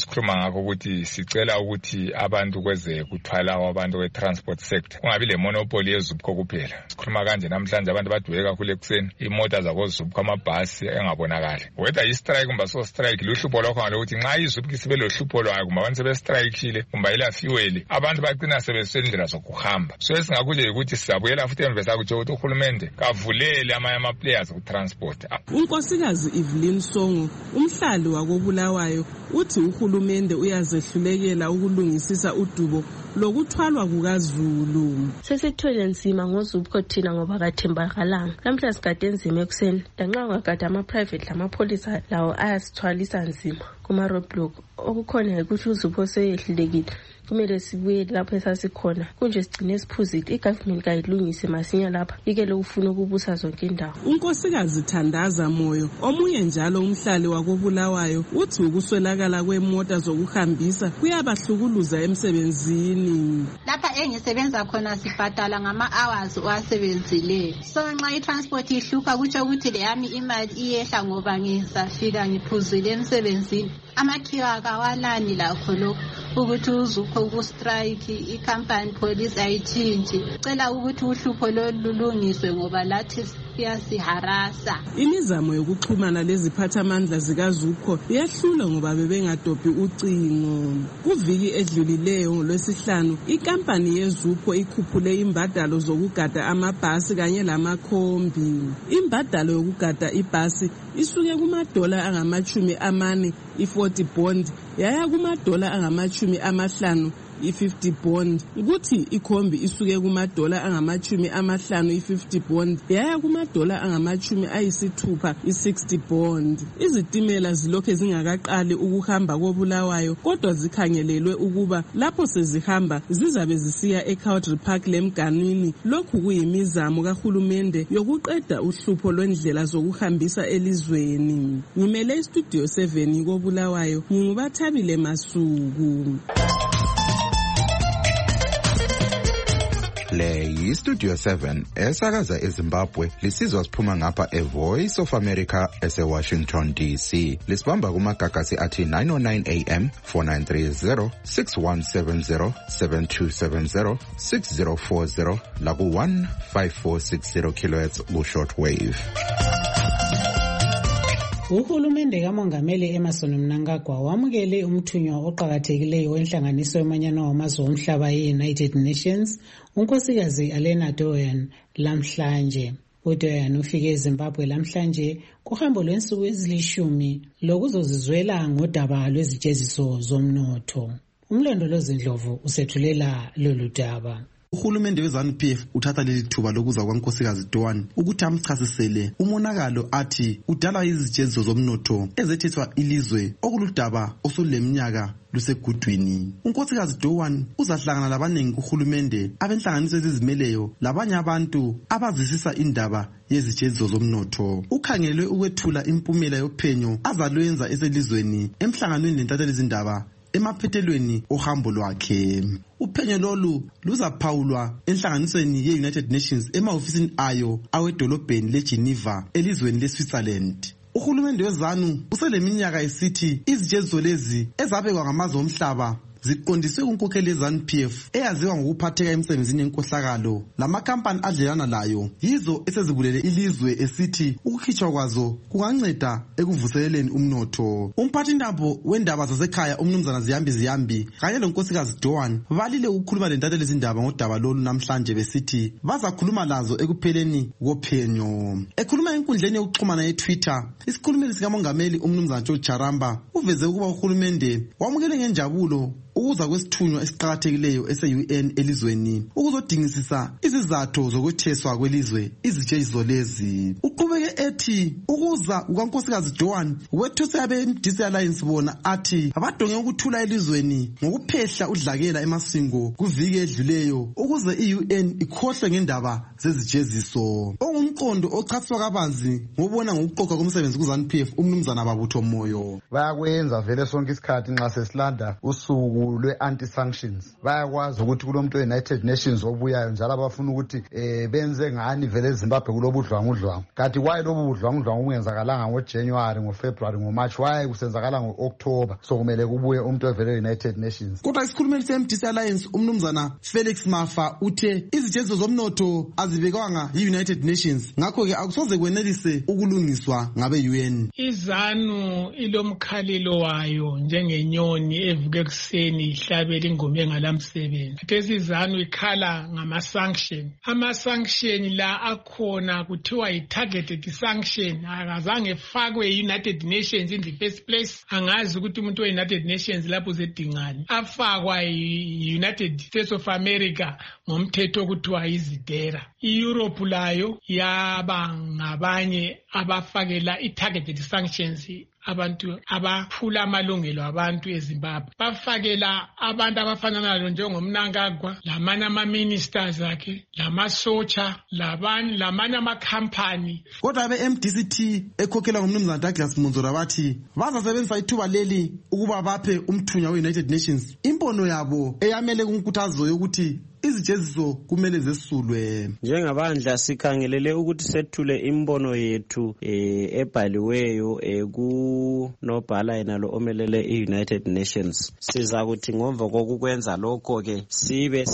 ngakho ukuthi sicela ukuthi abantu kweze kuthwala abantu we-transport sector kungabi le monopoly yeZUPCO kuphela. Sikhuluma kanje namhlanje abantu badweke kakhulu ekuseni, imota zakoZUPCO amabhasi engabonakali. Whether i-strike kumba so strike luhlupho lokho ngalokuthi nxa iZUPCO sibe lohlupho lwayo kumba abantu sebe-strikeile kumba ila fuel abantu bagcina sebesendlela zokuhamba. So esingakuje ukuthi siyabuyela futhi emve sakutsho ukuthi uhulumende kavulele amanye ama-players ku-transport. uNkosikazi Evelyn Songo umhlali wakobulawayo uthi uhulumende uyazehlulekela ukulungisisa udubo lokuthwalwa kukaZulu. Sesithwele nzima ngoZUPCO thina ngoba kathembakalanga. Namhla sigade nzima ekuseni lanxa kwagada ama-private lamapolisa lawo ayasithwalisa nzima kuma-roadblock. Okukhona ukuthi uZUPCO seyehlulekile. Kumele sibuye lapho esasikhona kunje sigcine siphuzile igovernment kayilungise masinya lapha ike lokufuna ukubusa zonke indawo. uNkosikazi Thandaza Moyo omunye njalo umhlali wakobulawayo uthi ukuswelakala kwemota zokuhambisa kuyabahlukuluza emsebenzini. Lapha engisebenza khona sibhadala ngama-hours owasebenzileyo, so nxa i-transport ihlupha kutsho ukuthi leyami imali iyehla ngoba ngisafika ngiphuzile emsebenzini. Amakhiwa kawalani lakho lokho ukuthi uZUPCO ukustrike i-company police ayitshintshi. Cela ukuthi uhlupho lolulungiswe ngoba lathi siyasiharasa. Imizamo yokuxhumana leziphathamandla zikaZUPCO iyahlula ngoba bebengadobhi ucingo. Kuviki edlulileyo ngolwesihlanu ikampani yeZUPCO ikhuphule imbadalo zokugada amabhasi kanye lamakhombi. Imbadalo yokugada ibhasi isuke kuma-$40 i-40 bond yaya kuma-$50 i-50 bond. Kuthi ikhombi isuke kuma-$50 i-50 bond yaya kuma-$60 i-60 bond. Izitimela zilokhe zingakaqali ukuhamba kobulawayo kodwa zikhangelelwe ukuba lapho sezihamba zizabe zisiya eCowdry Park leMganwini. Lokhu kuyimizamo kahulumende yokuqeda uhlupho lwendlela zokuhambisa elizweni. Ngimele iStudio 7 kobulawayo nginguBathabile Masuku. Le yiStudio 7 esakaza eZimbabwe lisizwa siphuma ngapha eVoice of America eseWashington DC. Lisibamba kumagagasi athi 909 AM 4930 6170 7270 6040 laku 15460 kHz ku-shortwave. Uhulumende kaMongameli Emmerson Mnangagwa wamukele umthunywa oqhakathekileyo wenhlanganiso yomanyano wamazwe omhlaba ye-United Nations unkosikazi Alena Doyan lamhlanje. uDoyan ufike eZimbabwe lamhlanje kuhambo lwensuku ezilishumi lokuzozizwela ngodaba lwezijeziso zomnotho. Umlondolozi Ndlovu usethulela lolu daba. Uhulumende weZANU-PF uthatha leli thuba lokuza kwaNkosikazi Doyan ukuthi amchasisele umonakalo athi udala izijeziso zomnotho ezethethwa ilizwe okuludaba osoleminyaka lusegudwini. uNkosikazi Doyan uzahlangana labanengi kuhulumende abenhlanganiso ezizimeleyo labanye abantu abazisisa indaba yezijeziso zomnotho. Ukhangelwe ukwethula impumela yophenyo azalwenza eselizweni emhlanganweni lentatheli izindaba emaphethelweni ohambo lwakhe. Uphenyo lolu luzaphawulwa enhlanganisweni ye-United Nations emahofisini ayo awedolobheni leGeneva elizweni leSwitzerland. Uhulumende weZANU useleminyaka esithi izijeziso lezi ezabekwa ngamazwe omhlaba ziqondiswe kunkokheli yeZANU-PF eyaziwa ngokuphatheka emsebenzini yenkohlakalo lamakhampani adlelana layo yizo esezibulele ilizwe esithi ukukhitshwa kwazo kunganceda ekuvuseleleni umnotho. Umphathintambo wendaba zasekhaya umnumzana Ziyambi kanye lonkosikazi Doyan balile ukukhuluma lentatheli izindaba ngodaba lolu namhlanje besithi bazakhuluma lazo ekupheleni kophenyo. Ekhuluma enkundleni yokuxhumana yeTwitter, isikhulumeli sikamongameli umnumzana George Charamba uveze ukuba uhulumende wamukele ngenjabulo ukuza kwesithunywa esiqhakathekileyo ese-UN elizweni ukuzodingisisa izizathu zokwetheswa kwelizwe izijeziso lezi. Uqhubeke ethi ukuza kukankosikazi Doyan wethuse abe-MDC Alliance bona athi abadonge ukuthula elizweni ngokuphehla udlakela emasingo kuviki edluleyo ukuze i-UN ikhohlwe ngendaba zezijeziso. Ongumqondo ochasiswa kabanzi ngobona ngokuqoqa komsebenzi kuZANU-PF umnumzana Babutho Moyo. Bayakwenza vele sonke isikhathi nxa sesilanda usuku lwe-anti-sanctions. Bayakwazi ukuthi kulomuntu we-United Nations obuyayo njalo abafuna ukuthi benze ngani vele eZimbabwe kulobudlwangudlwangu. Kanti kwaye lobu ubudlwangudlwangu obungenzakalanga ngoJanuary, ngoFebruary, ngoMarch, why kusenzakala ngo-October, so kumele kubuye umuntu evele United Nations. Kodwa isikhulumeli se-MDC Alliance umnumzana Felix Mafa uthe izijeziso zomnotho azibekwanga yi-United Nations, ngakho-ke akusoze kwenelise ukulungiswa ngabe-UN. IZANU ilomkhalelo wayo njengenyoni evuka ekuseni ihlabela ingoma engalamsebenzi. Khathesi IZANU ikhala ngama-sanction. Ama-sanction la akhona kuthiwa yi-targeted sanction, akazange efakwe yi-United Nations in the first place. Angazi ukuthi umuntu we-United Nations lapho zedingani. Afakwa yi-United States of America ngomthetho okuthiwa izidera. I-Europe layo yaba ngabanye abafakela i-targeted sanctions abantu abaphula amalungelo abantu eZimbabwe. Bafakela abantu abafana nalo njengomNangagwa, lamanye ama-ministers akhe, lamasotsha, lamanye ama-company. Kodwa abe-MDCT ekhokhelwa ngumnumzana Douglas Munzora bathi bazasebenzisa ithuba leli ukuba baphe umthunya we-United Nations imbono yabo eyamele kunkuthazo yokuthi izijeziso kumele zesulwe. Njengabandla sikhangelele ukuthi sethule imbono yethu ebhaliweyo kunobhala yenalo omelele i-United Nations. Siza kuthi ngomva kokukwenza lokho ke sibe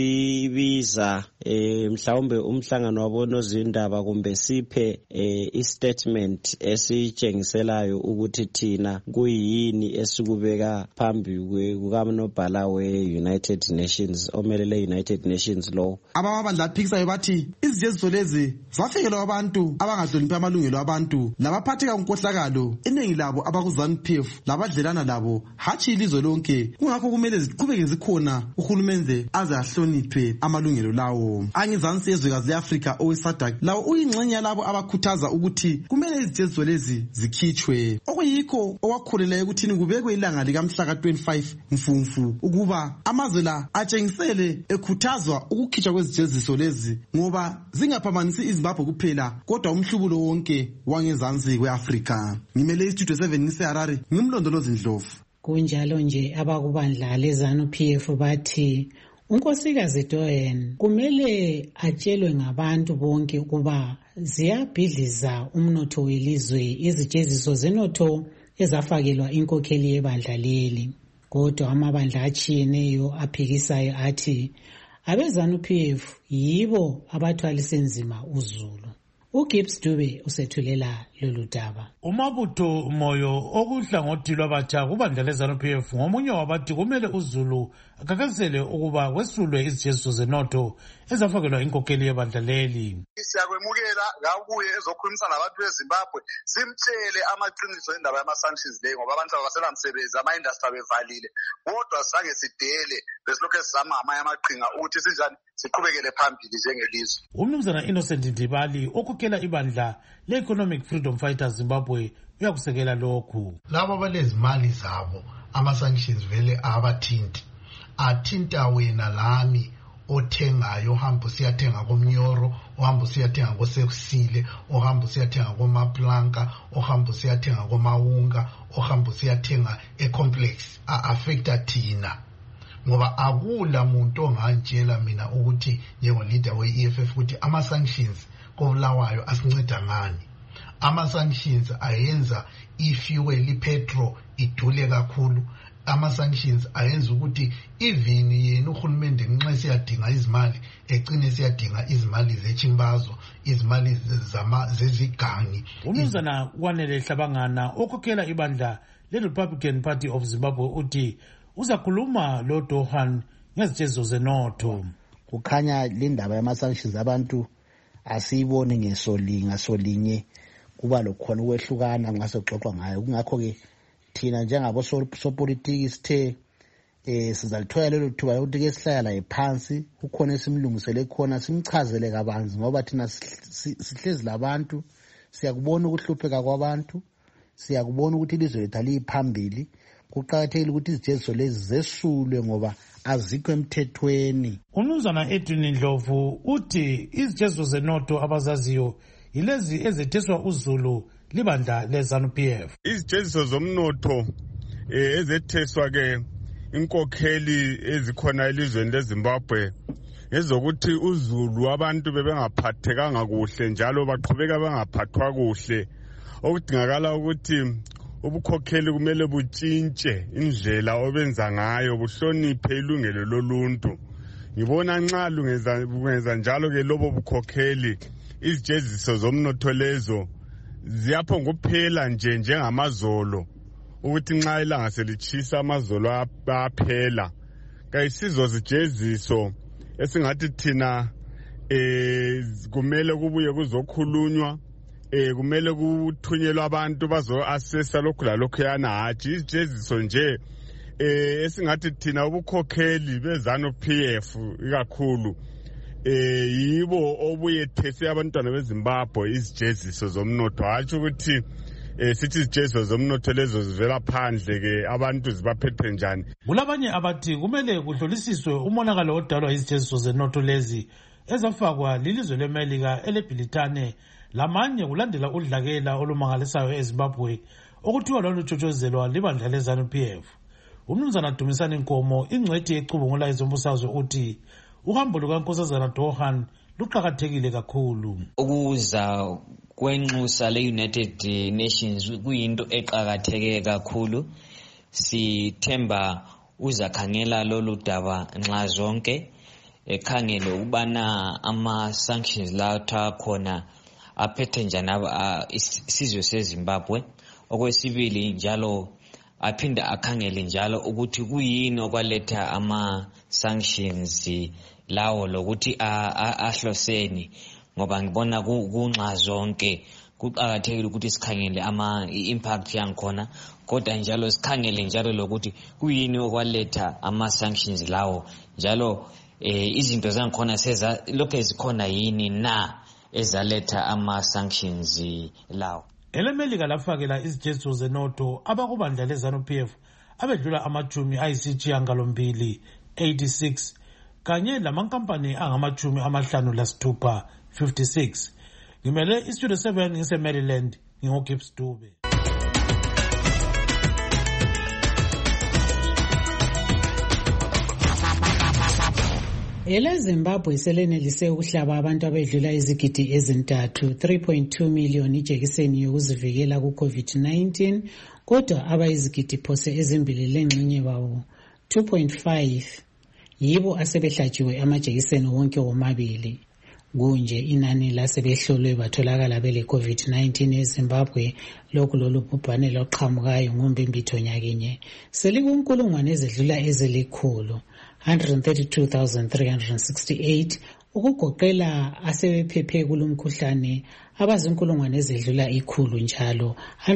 sesibiza mhlawumbe umhlangano wabonozindaba kumbe siphe i-statement esitshengiselayo ukuthi thina kuyini esikubeka phambi kukanobhala we-United Nations omelele United Nations law. Abamabandla aphikisayo bathi izijeziso lezi zafikelwa abantu abangahloniphi amalungelo abantu labaphatheka unkohlakalo, iningi labo abaku-ZANU-PF labadlelana labo hatshi ilizwe lonke. Kungakho kumele ziqhubeke zikhona uhulumende aze ahloniphe amalungelo lawo. Angizansi yezwekazi le-Afrika oweSADC lawo uyingxenye yalabo abakhuthaza ukuthi kumele izijeziso lezi zikhitshwe, okuyikho owakholela ekuthini kubekwe ilanga likamhla ka-25 Mfumfu ukuba amazwe la atshengisele ekhuthazwa ukukhitshwa kwezijeziso lezi ngoba zingaphambanisi iZimbabwe kuphela kodwa umhlubulo wonke wangezansi kwe-Afrika. Ngimele iStudio 7 ngiseHarare, ngimlondolozi Ndlovu. Kunjalo nje abakubandla leZANU-PF bathi unkosikazi Doen kumele atshelwe ngabantu bonke ukuba ziyabhidliza umnotho welizwe izijeziso zenotho ezafakelwa inkokheli yebandla leli. Kodwa amabandla atshiyeneyo aphikisayo athi abeZANU-PF yibo abathwalise nzima uZulu. uGibbs Dube usethulela lolu daba. Umabutho Moyo okuhlangothi lwabatsha kubandla leZANU-PF ngomunye wabathi kumele uZulu akakasele ukuba kwesulwe izijeziso zenotho ezafakelwa inkokheli yebandla leli. Siyakwemukela ngakuye ezokhulumisana nabantu beZimbabwe simtshele amaqiniso endaba yama-sanctions leyo ngoba abantu abasela msebenzi, ama-industry abevalile, kodwa sange sidele besilokhu sizama ngamanye amaqhinga ukuthi sinjani siqhubekele phambili njengelizwe. Umnumzana Innocent Ndibali okhokhela ibandla le-Economic Freedom Fighters Zimbabwe uyakusekela lokhu. Labo balezimali zabo ama-sanctions vele abathinti, athinta wena lami othengayo, ohamba usiyathenga komnyoro, ohamba usiyathenga koSekusile, ohamba usiyathenga koMaplanka, ohamba usiyathenga komawunga, ohamba usiyathenga eComplex, a-affecta thina. Ngoba akula muntu ongantshela mina ukuthi njengo-leader we-EFF ukuthi ama-sanctions kobulawayo asinceda ngani. Ama-sanctions ayenza i-fuel, i-petrol idule kakhulu. Ama-sanctions ayenza ukuthi even yena uhulumende nxa siyadinga izimali egcine siyadinga izimali zechimbazo, izimali zezigangi. Umnumzana Kwanele Hlabangana okhokhela ibandla le-Republican Party of Zimbabwe uthi uzakhuluma lo Dohan ngezijeziso zenotho. Kukhanya lindaba yama-sanctions abantu asiyibone ngasolinye kuba lokhona ukwehlukana ngasoxoxwa ngayo. Kungakho-ke thina njengabo sopolitiki sithe sizalithola lelo thuba lokuthi ke sihlala la phansi kukhona esimlungisele khona simchazele kabanzi ngoba thina sihlezi labantu siyakubona ukuhlupheka kwabantu, siyakubona ukuthi ilizwe lethu liphambili. Kuqakathekile ukuthi izijeziso lezi zesulwe ngoba azikho emthethweni. Umnumzana Edwin Ndlovu uthi izijeziso zenotho abazaziyo yilezi ezetheswa uZulu libandla leZANU-PF. Izijeziso zomnotho ezetheswa ke inkokheli ezikhona elizweni leZimbabwe ngezokuthi uZulu abantu bebengaphathekanga kuhle njalo baqhubeka bengaphathwa kuhle, okudingakala ukuthi ubukhokheli kumele butshintshe indlela obenza ngayo, buhloniphe ilungelo loluntu. Ngibona nxa lungenza njalo ke lobo bukhokheli, izijeziso zomnotho lezo ziyaphonga kuphela njengamazolo, ukuthi nxa ilanga selitshisa amazolo aphela. Kayisizo zijeziso esingathi thina kumele kubuye kuzokhulunywa, kumele kuthunyelwe abantu bazo-assessa lokhu lalokhu yana, hatshi izijeziso nje esingathi thina ubukhokheli beZANU-PF ikakhulu yibo obuyethese abantwana beZimbabwe izijeziso zomnotho, hatshi ukuthi sithi izijeziso zomnotho lezo zivela phandle ke abantu zibaphethe njani. Kulabanye abathi kumele kuhlolisiswe umonakalo odalwa izijeziso zenotho lezi ezafakwa lilizwe leMelika elebhilithane lamanye kulandela udlakela olumangalisayo eZimbabwe okuthiwa lolutshotshozelwa libandla leZANU-PF. Umnumzana Dumisani Nkomo, ingcwethi ecubungula ezombusazwe, uthi uhambo lukaNkosazana Dohan luqakathekile kakhulu. Ukuza kwenxusa le-United Nations kuyinto eqakatheke kakhulu. Sithemba uzakhangela lolu daba nxa zonke, ekhangele ukubana ama-sanctions lawa khona aphethe njani isizwe seZimbabwe. Okwesibili njalo aphinde akhangele njalo ukuthi kuyini okwaletha ama-sanctions lawo lokuthi ahloseni, ngoba ngibona kunxa zonke kuqakathekile ukuthi sikhangele i-impact yankhona, kodwa njalo sikhangele njalo lokuthi kuyini okwaletha ama-sanctions lawo, njalo izinto zankhona lokhu ezikhona yini na ezaletha ama-sanctions lawo. EleMelika lafakela izijeziso zenotho abakubandla leZANU-PF abedlula 86 kanye lamankampani angama-56. 56. Ngimele iStudio 7 ngise-Maryland, ngingoGibbs Dube. EleZimbabwe selenelise ukuhlaba abantu abedlula izigidi ezintathu 3.2 million ijekiseni yokuzivikela ku-COVID-19, kodwa abayizigidi phose ezimbili lengxenye bawo 2.5 yibo asebehlatshiwe amajekiseni wonke womabili. Kunje inani lasebehlolwe batholakala bele COVID-19 eZimbabwe lokhu lolu bhubhane loqhamukayo ngoMbimbithi nyakinye selikunkulungwane ezidlula ezilikhulu 132,368 ukugoqela asebephephe kulomkhuhlane abazinkulungwane ezidlula ikhulu njalo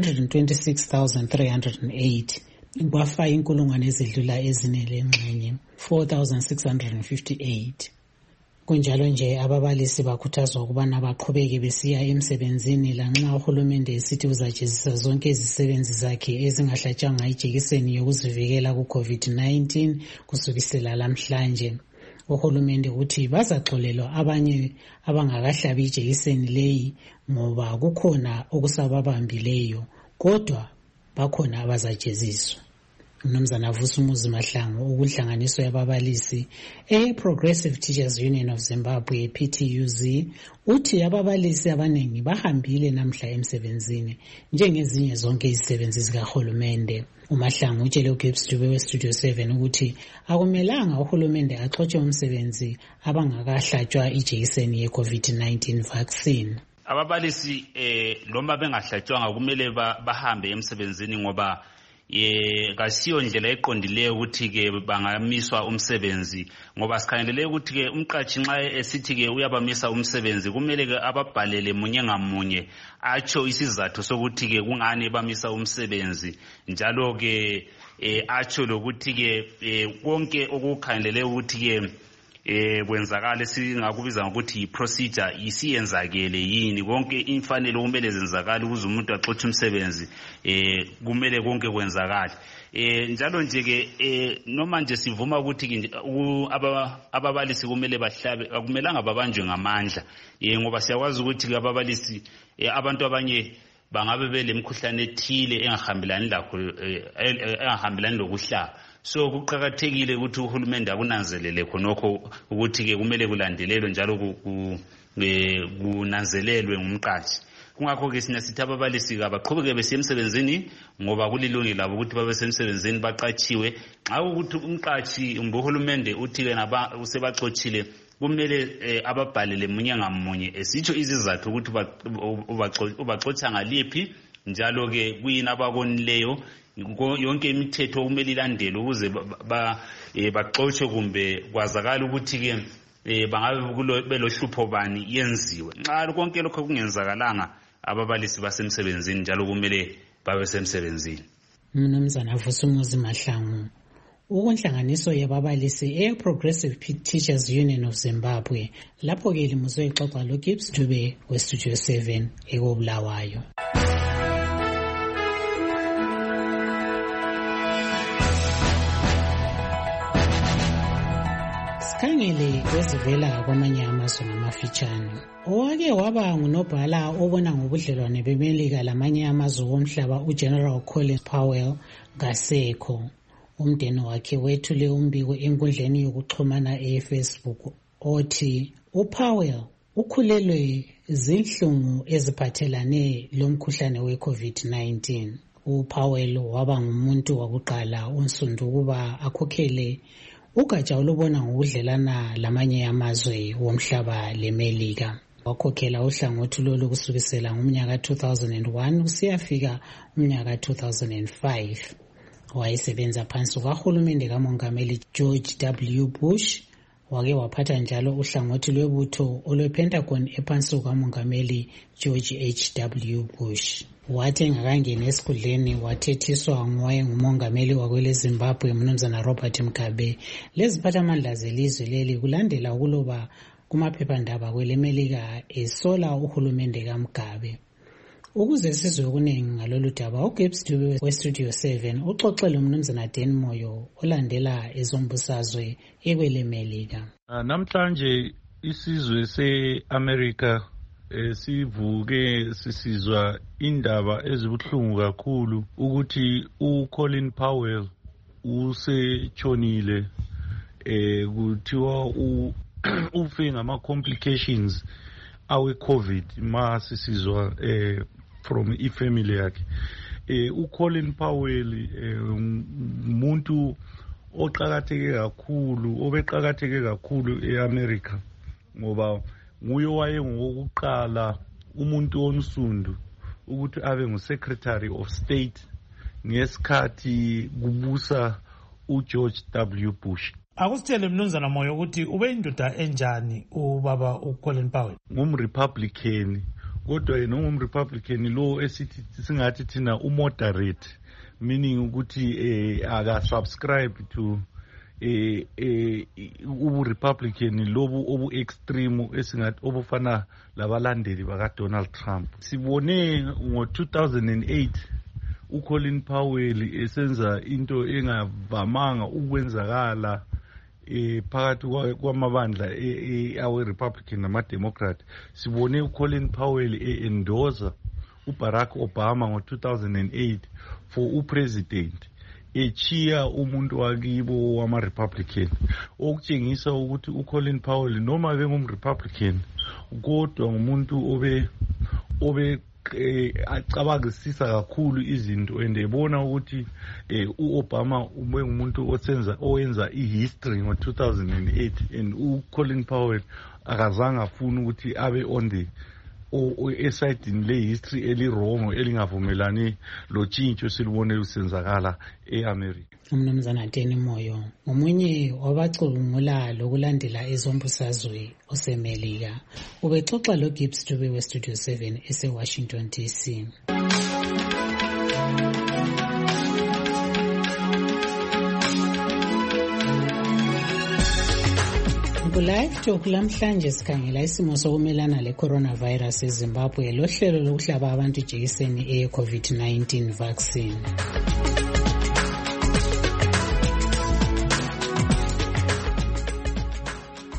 126,308 kwafa inkulungwane ezidlula ezine lengxenye 4,658. Kunjalo nje ababalisi bakhuthazwa ukubana baqhubeke besiya emsebenzini lanxa uhulumende esithi uzajezisa zonke izisebenzi zakhe ezingahlatshwanga ijekiseni yokuzivikela ku-COVID-19 kusukisela lamhlanje. Uhulumende uthi bazaxolelwa abanye abangakahlabi ijekiseni leyi ngoba kukhona okusababambileyo, kodwa bakhona abazajeziswa. Mnumzana Vusumuzi Mahlangu okuhlanganiswa yababalisi Progressive Teachers Union of Zimbabwe PTUZ uthi ababalisi abanengi bahambile namhla emsebenzini njengezinye zonke izisebenzi zikahulumende. uMahlangu utshele uGibbs Dube weStudio 7 ukuthi akumelanga uhulumende axotshe umsebenzi abangakahlatshwa ijekiseni ye-COVID-19 vaccine. Ababalisi noma bengahlatshwanga kumele bahambe emsebenzini ngoba kasiyo ndlela eqondileyo ukuthi ke bangamiswa umsebenzi, ngoba sikhangelele ukuthi ke umqatshi nxa esithi ke uyabamisa umsebenzi kumele ke ababhalele munye ngamunye atsho isizathu sokuthi ke kungani bamisa umsebenzi, njalo ke atsho lokuthi ke konke okukhangelele ukuthi ke kwenzakala singakubiza ngokuthi procedure isiyenzakele yini, konke imfanelo kumele zenzakale ukuze umuntu axotshe umsebenzi, kumele konke kwenzakale. Njalo nje ke noma nje sivuma ukuthi ababalisi kumele bahlabe, akumelanga babanjwe ngamandla, ngoba siyakwazi ukuthi ababalisi abantu abanye bangabe belemkhuhlane ethile engahambelani lokuhlaba. So kuqakathekile ukuthi uhulumende akunanzelele khonokho ukuthi ke kumele kulandelelwe njalo kunanzelelwe ngumqashi. Kungakho ke sina sithi ababalisi abaqhubeke besiya emsebenzini ngoba kulilungelo labo ukuthi babe semsebenzini baqatshiwe. Xa ukuthi umqashi uhulumende uthi ke usebaxotshile kumele ababhalele munye ngamunye esitsho izizathu ukuthi ubaxotsha ngaliphi njalo ke kuyini abakonileyo. Yonke imithetho kumele ilandelwe ukuze baxotshwe kumbe kwazakala ukuthi ke bangabe belohlupho bani yenziwe. Nxa konke lokho kungenzakalanga ababalisi basemsebenzini njalo kumele babe semsebenzini. Mnumzana Vusumuzi Mahlangu, ukunhlanganiso yababalisi e-Progressive Teachers Union of Zimbabwe lapho ke limuzwe ixoxa lo Gibbs Dube we-Studio 7 ekobulawayo. Sikhangele kwezivela kwamanye amazwe ngamafitshane. Owake waba ngunobhala obona ngobudlelwane bemelika lamanye amazwe omhlaba uGeneral Colin Powell ngasekho. Umndeni wakhe wethule umbiko enkundleni yokuxhumana eFacebook othi uPowell ukhulelwe zinhlungu eziphathelane lomkhuhlane weCovid-19. uPowell waba ngumuntu wakuqala onsundu ukuba akhokhele ugatsha olubona ngokudlelana lamanye amazwe womhlaba lemelika. Wakhokhela uhlangothi lolu kusukisela ngomnyaka 2001 kusiyafika umnyaka 2005. Wayesebenza phansi kahulumende kamongameli George W. Bush. Wake waphatha njalo uhlangothi lwebutho olwe-Pentagon ephansi kukamongameli George H.W. Bush. Wathi engakangeni esikhundleni wathethiswa ngowayengumongameli wakwele Zimbabwe Mnumzana Robert Mugabe leziphathamandla zelizwe leli kulandela ukuloba kumaphephandaba kwelemelika esola uhulumende kaMugabe. Ukuze sizwe okuningi ngalolu daba, uGibbs Dube we-Studio 7 uxoxele uMnumzana Dan Moyo olandela ezombusazwe ekwelemelika. Namhlanje isizwe se-America sivuke sisizwa indaba ezibuhlungu kakhulu ukuthi uColin Powell usetshonile, kuthiwa ufe ngama-complications awe-COVID masisizwa from ifamily yakhe. uColin Powell umuntu oqakatheke kakhulu e-America ngoba nguye wayengokuqala umuntu onsundu ukuthi abe ngu-Secretary of State ngesikhathi kubusa uGeorge W. Bush. Akusitshele Mnumzana Moyo ukuthi ube indoda enjani ubaba uColin Powell? Ngumrepublican, kodwa yena ungumrepublican lo esithi singathi thina umoderate, meaning ukuthi aka-subscribe to ubu-Republican lobu obu-extreme esingathi obufana labalandeli baka-Donald Trump. Sibone ngo-2008 uColin Powell esenza into engavamanga ukwenzakala phakathi kwamabandla awe-Republican nama-Democrat. Sibone uColin Powell endorser uBarack Obama ngo-2008 for upresident, echiya umuntu wakibo wama-Republican, okutshengisa ukuthi uColin Powell noma bengumRepublican kodwa ngumuntu obe acabangisisa kakhulu izinto and ebona ukuthi uObama ube ngumuntu owenza ihistory ngo-2008 and uColin Powell akazange afuna ukuthi abe on the esayidini le-history elirongo elingavumelani lotshintsho silubone lusenzakala e-America. Umnumzana Dan Moyo ngomunye wabacubungula lokulandela ezombusazwe osemelika. Ubexoxa lo Gibbs Dube we-Studio 7 ese-Washington DC. Live Talk lamhlanje sikhangela isimo sokumelana le-coronavirus eZimbabwe lohlelo lokuhlaba abantu ijekiseni eye-COVID-19 vaccine.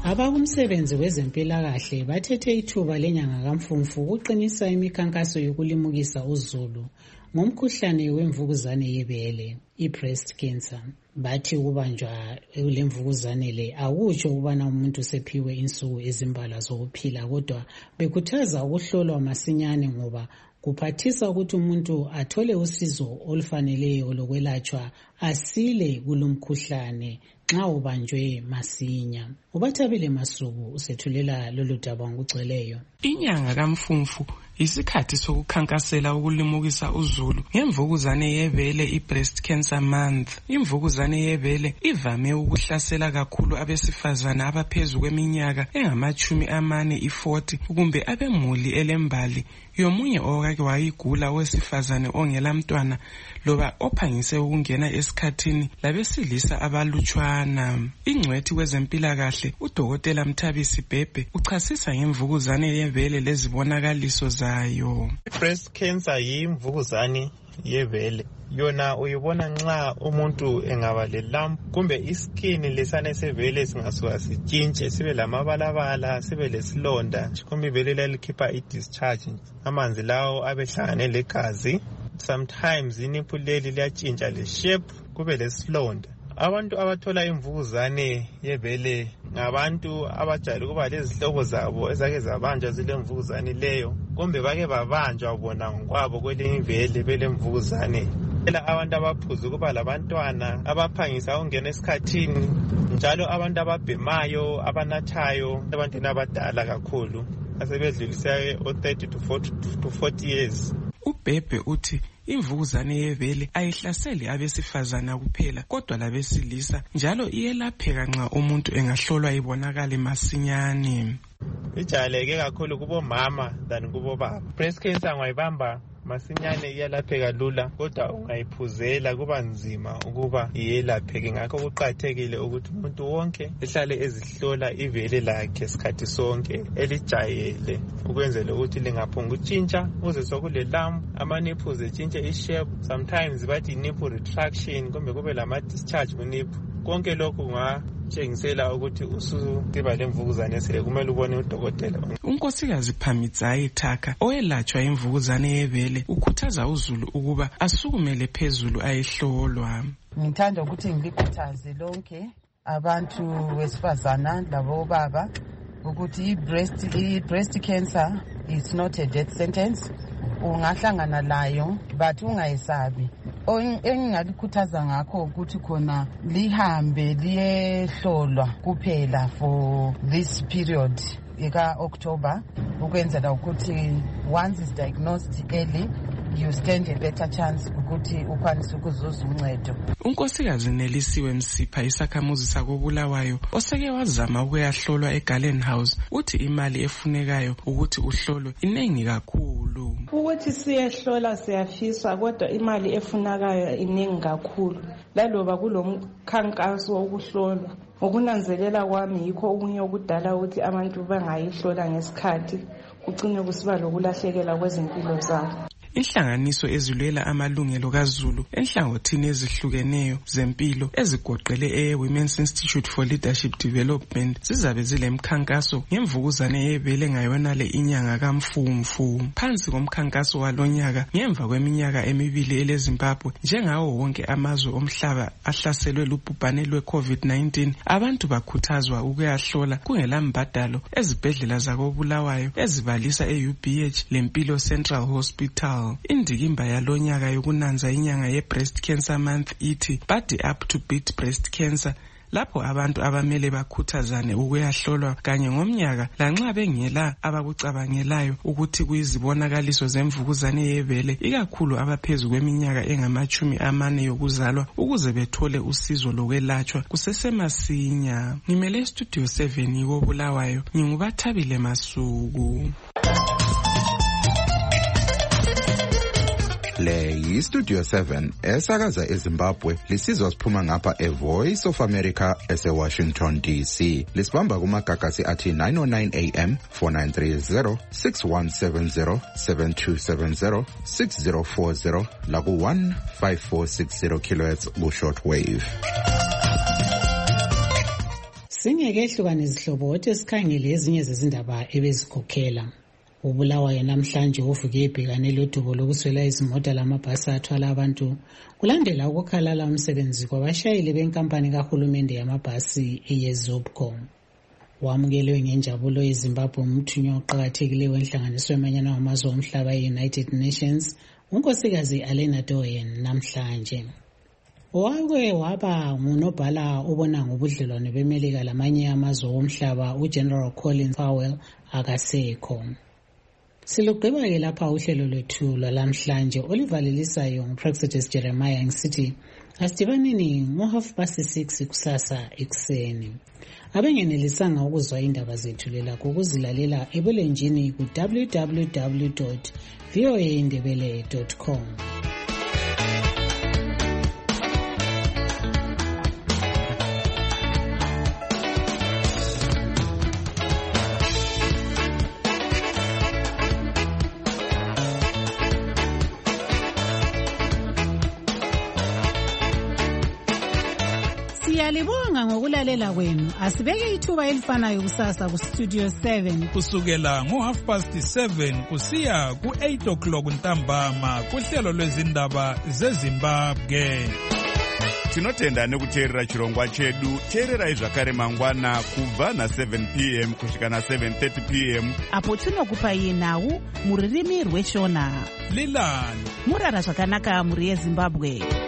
Abakumsebenzi wezempilakahle bathethe ithuba lenyanga kaMfumfu ukuqinisa imikhankaso yokulimukisa uzulu ngomkhuhlane wemvukuzane yebele, i-breast cancer. Bathi ukubanjwa lemvukuzane le akutsho ukubana umuntu sephiwe insuku ezimbalwa zokuphila, kodwa bekhuthaza ukuhlolwa masinyane ngoba kuphathisa ukuthi umuntu athole usizo olufaneleyo lokwelatshwa asile kulomkhuhlane nxa ubanjwe masinya. Ubathabile Masuku usethulela lolu daba ngokugcweleyo. Inyanga kaMfumfu isikhathi sokukhankasela ukulimukisa uzulu ngemvukuzane yebele, i-breast cancer month. Imvukuzane yebele ivame ukuhlasela kakhulu abesifazana abaphezu kweminyaka engama-40 kumbe abemuli elembali yomunye owake wayigula owesifazane ongela mntwana loba ophangise ukungena esikhathini labesilisa abalutshwana. Ingcwethi kwezempilakahle uDokotela Mthabisi Bhebhe uchasisa ngemvukuzane yebele lezibonakaliso zayo. Breast cancer yimvukuzane yebele. Yona uyibona nxa umuntu engaba le-lump kumbe iskini lesane sevele singasuka sitshintshe sibe lamabalabala, sibe lesilonda, kumbe ibele lalikhipha i-discharge, amanzi lawo abehlangane legazi. Sometimes iniphu leli liyatshintsha le-shape kube lesilonda. Abantu abathola imvukuzane yebele ngabantu abajayele ukuba lezihlobo zabo ezake zabanjwa zile mvukuzane leyo, kumbe bake babanjwa bona ngokwabo kwelinye ivele belemvukuzane. Abantu abaphuza ukuba labantwana, abaphangisa ukungena esikhathini, njalo abantu ababhemayo, abanathayo, abantwana abadala kakhulu asebedlulisa o-30 to 40 years. uBhebhe uthi imvukuzane yebele ayihlaseli abesifazana kuphela kodwa labesilisa, njalo iyelapheka nxa umuntu engahlolwa ibonakale masinyane. Ijayeleke kakhulu kubomama than kubobaba. Breast cancer ungayibamba masinyane iyelapheka lula, kodwa ungayiphuzela kuba nzima ukuba iyelapheke. Ngakho kuqakathekile ukuthi umuntu wonke ehlale ezihlola ivele lakhe isikhathi sonke, elijayele ukwenzela ukuthi lingaphunga utshintsha uze sokule lump, ama-nipples etshintshe i-shape. Sometimes bathi nipple retraction kumbe kube lama-discharge ku-nipple. Konke lokhu kungatshengisela ukuthi ususiba lemvukuzane esele kumele ubone udokotela. Unkosikazi Phamitsayi Thaka oyelatshwa imvukuzane yebele ukhuthaza uzulu ukuba asukumele phezulu ayihlolwa. Ngithanda ukuthi ngilikhuthaze lonke abantu besifazana labobaba ukuthi i-breast cancer is not a death sentence. Ungahlangana layo but ungayisabi. Engingalikhuthaza ngakho ukuthi khona lihambe liyehlolwa kuphela for this period eka-October, ukwenzela ukuthi once is diagnosed early you stand a better chance ukuthi ukwanise ukuzuza uncedo. Unkosikazi Nelisiwe Msipha isakhamuzi sakobulawayo oseke wazama ukuyahlolwa eGarden House uthi imali efunekayo ukuthi uhlolwe inengi kakhulu. Ukuthi siyehlola siyafisa kodwa imali efunekayo inengi kakhulu. Laloba kulomkhankaso wokuhlolwa, ukunanzelela kwami yikho okunye okudala ukuthi abantu bangayihlola ngesikhathi kucine kusiba lokulahlekelwa kwezimpilo zabo. Inhlanganiso ezilwela amalungelo kaZulu enhlangothini ezihlukeneyo zempilo ezigoqele Women's Institute for Leadership Development zizabe zilemkhankaso ngemvukuzane yebele ngayona le inyanga kaMfumfu. Phansi komkhankaso walonyaka ngemva kweminyaka emibili eleZimbabwe, njengawo wonke amazwe omhlaba ahlaselwe lubhubhane lwe-COVID-19, abantu bakhuthazwa ukuyahlola kungela mbadalo ezibhedlela zakobulawayo ezibalisa e-UBH lempilo Central Hospital. Indikimba yalonyaka yokunanza inyanga ye-breast cancer month ithi body up to beat breast cancer, lapho abantu abamele bakhuthazane ukuyahlolwa kanye ngomnyaka lanxa bengela abakucabangelayo ukuthi kuyizibonakaliso zemvukuzane yebele, ikakhulu abaphezu kweminyaka engama-40 yokuzalwa, ukuze bethole usizo lokwelatshwa kusesemasinya. Ngimele Studio 7 yobulawayo, ngingubathabile Masuku. Le yi-Studio 7 esakaza eZimbabwe lisizwa siphuma ngapha eVoice of America ese-Washington DC. Lisibamba kumagagasi athi 909 AM, 4930, 6170, 7270, 6040 laku-15460 kHz ku-shortwave. Singeke ehlukane izihlobo othi sikhangele ezinye zezindaba ebezikhokhela. Ubulawayo namhlanje uvuke ebhekane lodubo lokuswela izimota lamabhasi athwala abantu kulandela ukukhalala umsebenzi kwabashayeli benkampani kahulumende yamabhasi eyeZobco. Wamukelwe ngenjabulo eZimbabwe umthunywa oqakathekileyo wenhlanganiso yamanyana wamazwe omhlaba e-United Nations, unkosikazi Alena Doyen namhlanje. Wake waba ngunobhala obona ngobudlelwano beMelika lamanye amazwe omhlaba uGeneral Colin Powell akasekho. Silugqiba-ke lapha uhlelo lwethu lwalamhlanje olivalelisayo nguPrexetus Jeremiah ngisithi asidibaneni ngo6:30 kusasa ekuseni. Abengenelisanga ukuzwa indaba zethu lelakho ukuzilalela ebulenjini ku www.voaindebele.com. Siyalibonga ngokulalela kwenu. Asibeke ithuba elifanayo kusasa ku Studio 7 kusukela ngo7:30 kusiya ku8 ntambama kuhlelo lwezindaba zeZimbabwe. Tinotenda nekuteerera chirongwa chedu. Teererai zvakare mangwana kubva na7 p.m. kusvika na7:30 p.m. apo tinokupai nhau muririmi rweshona. Lilani murara zvakanaka muri yeZimbabwe.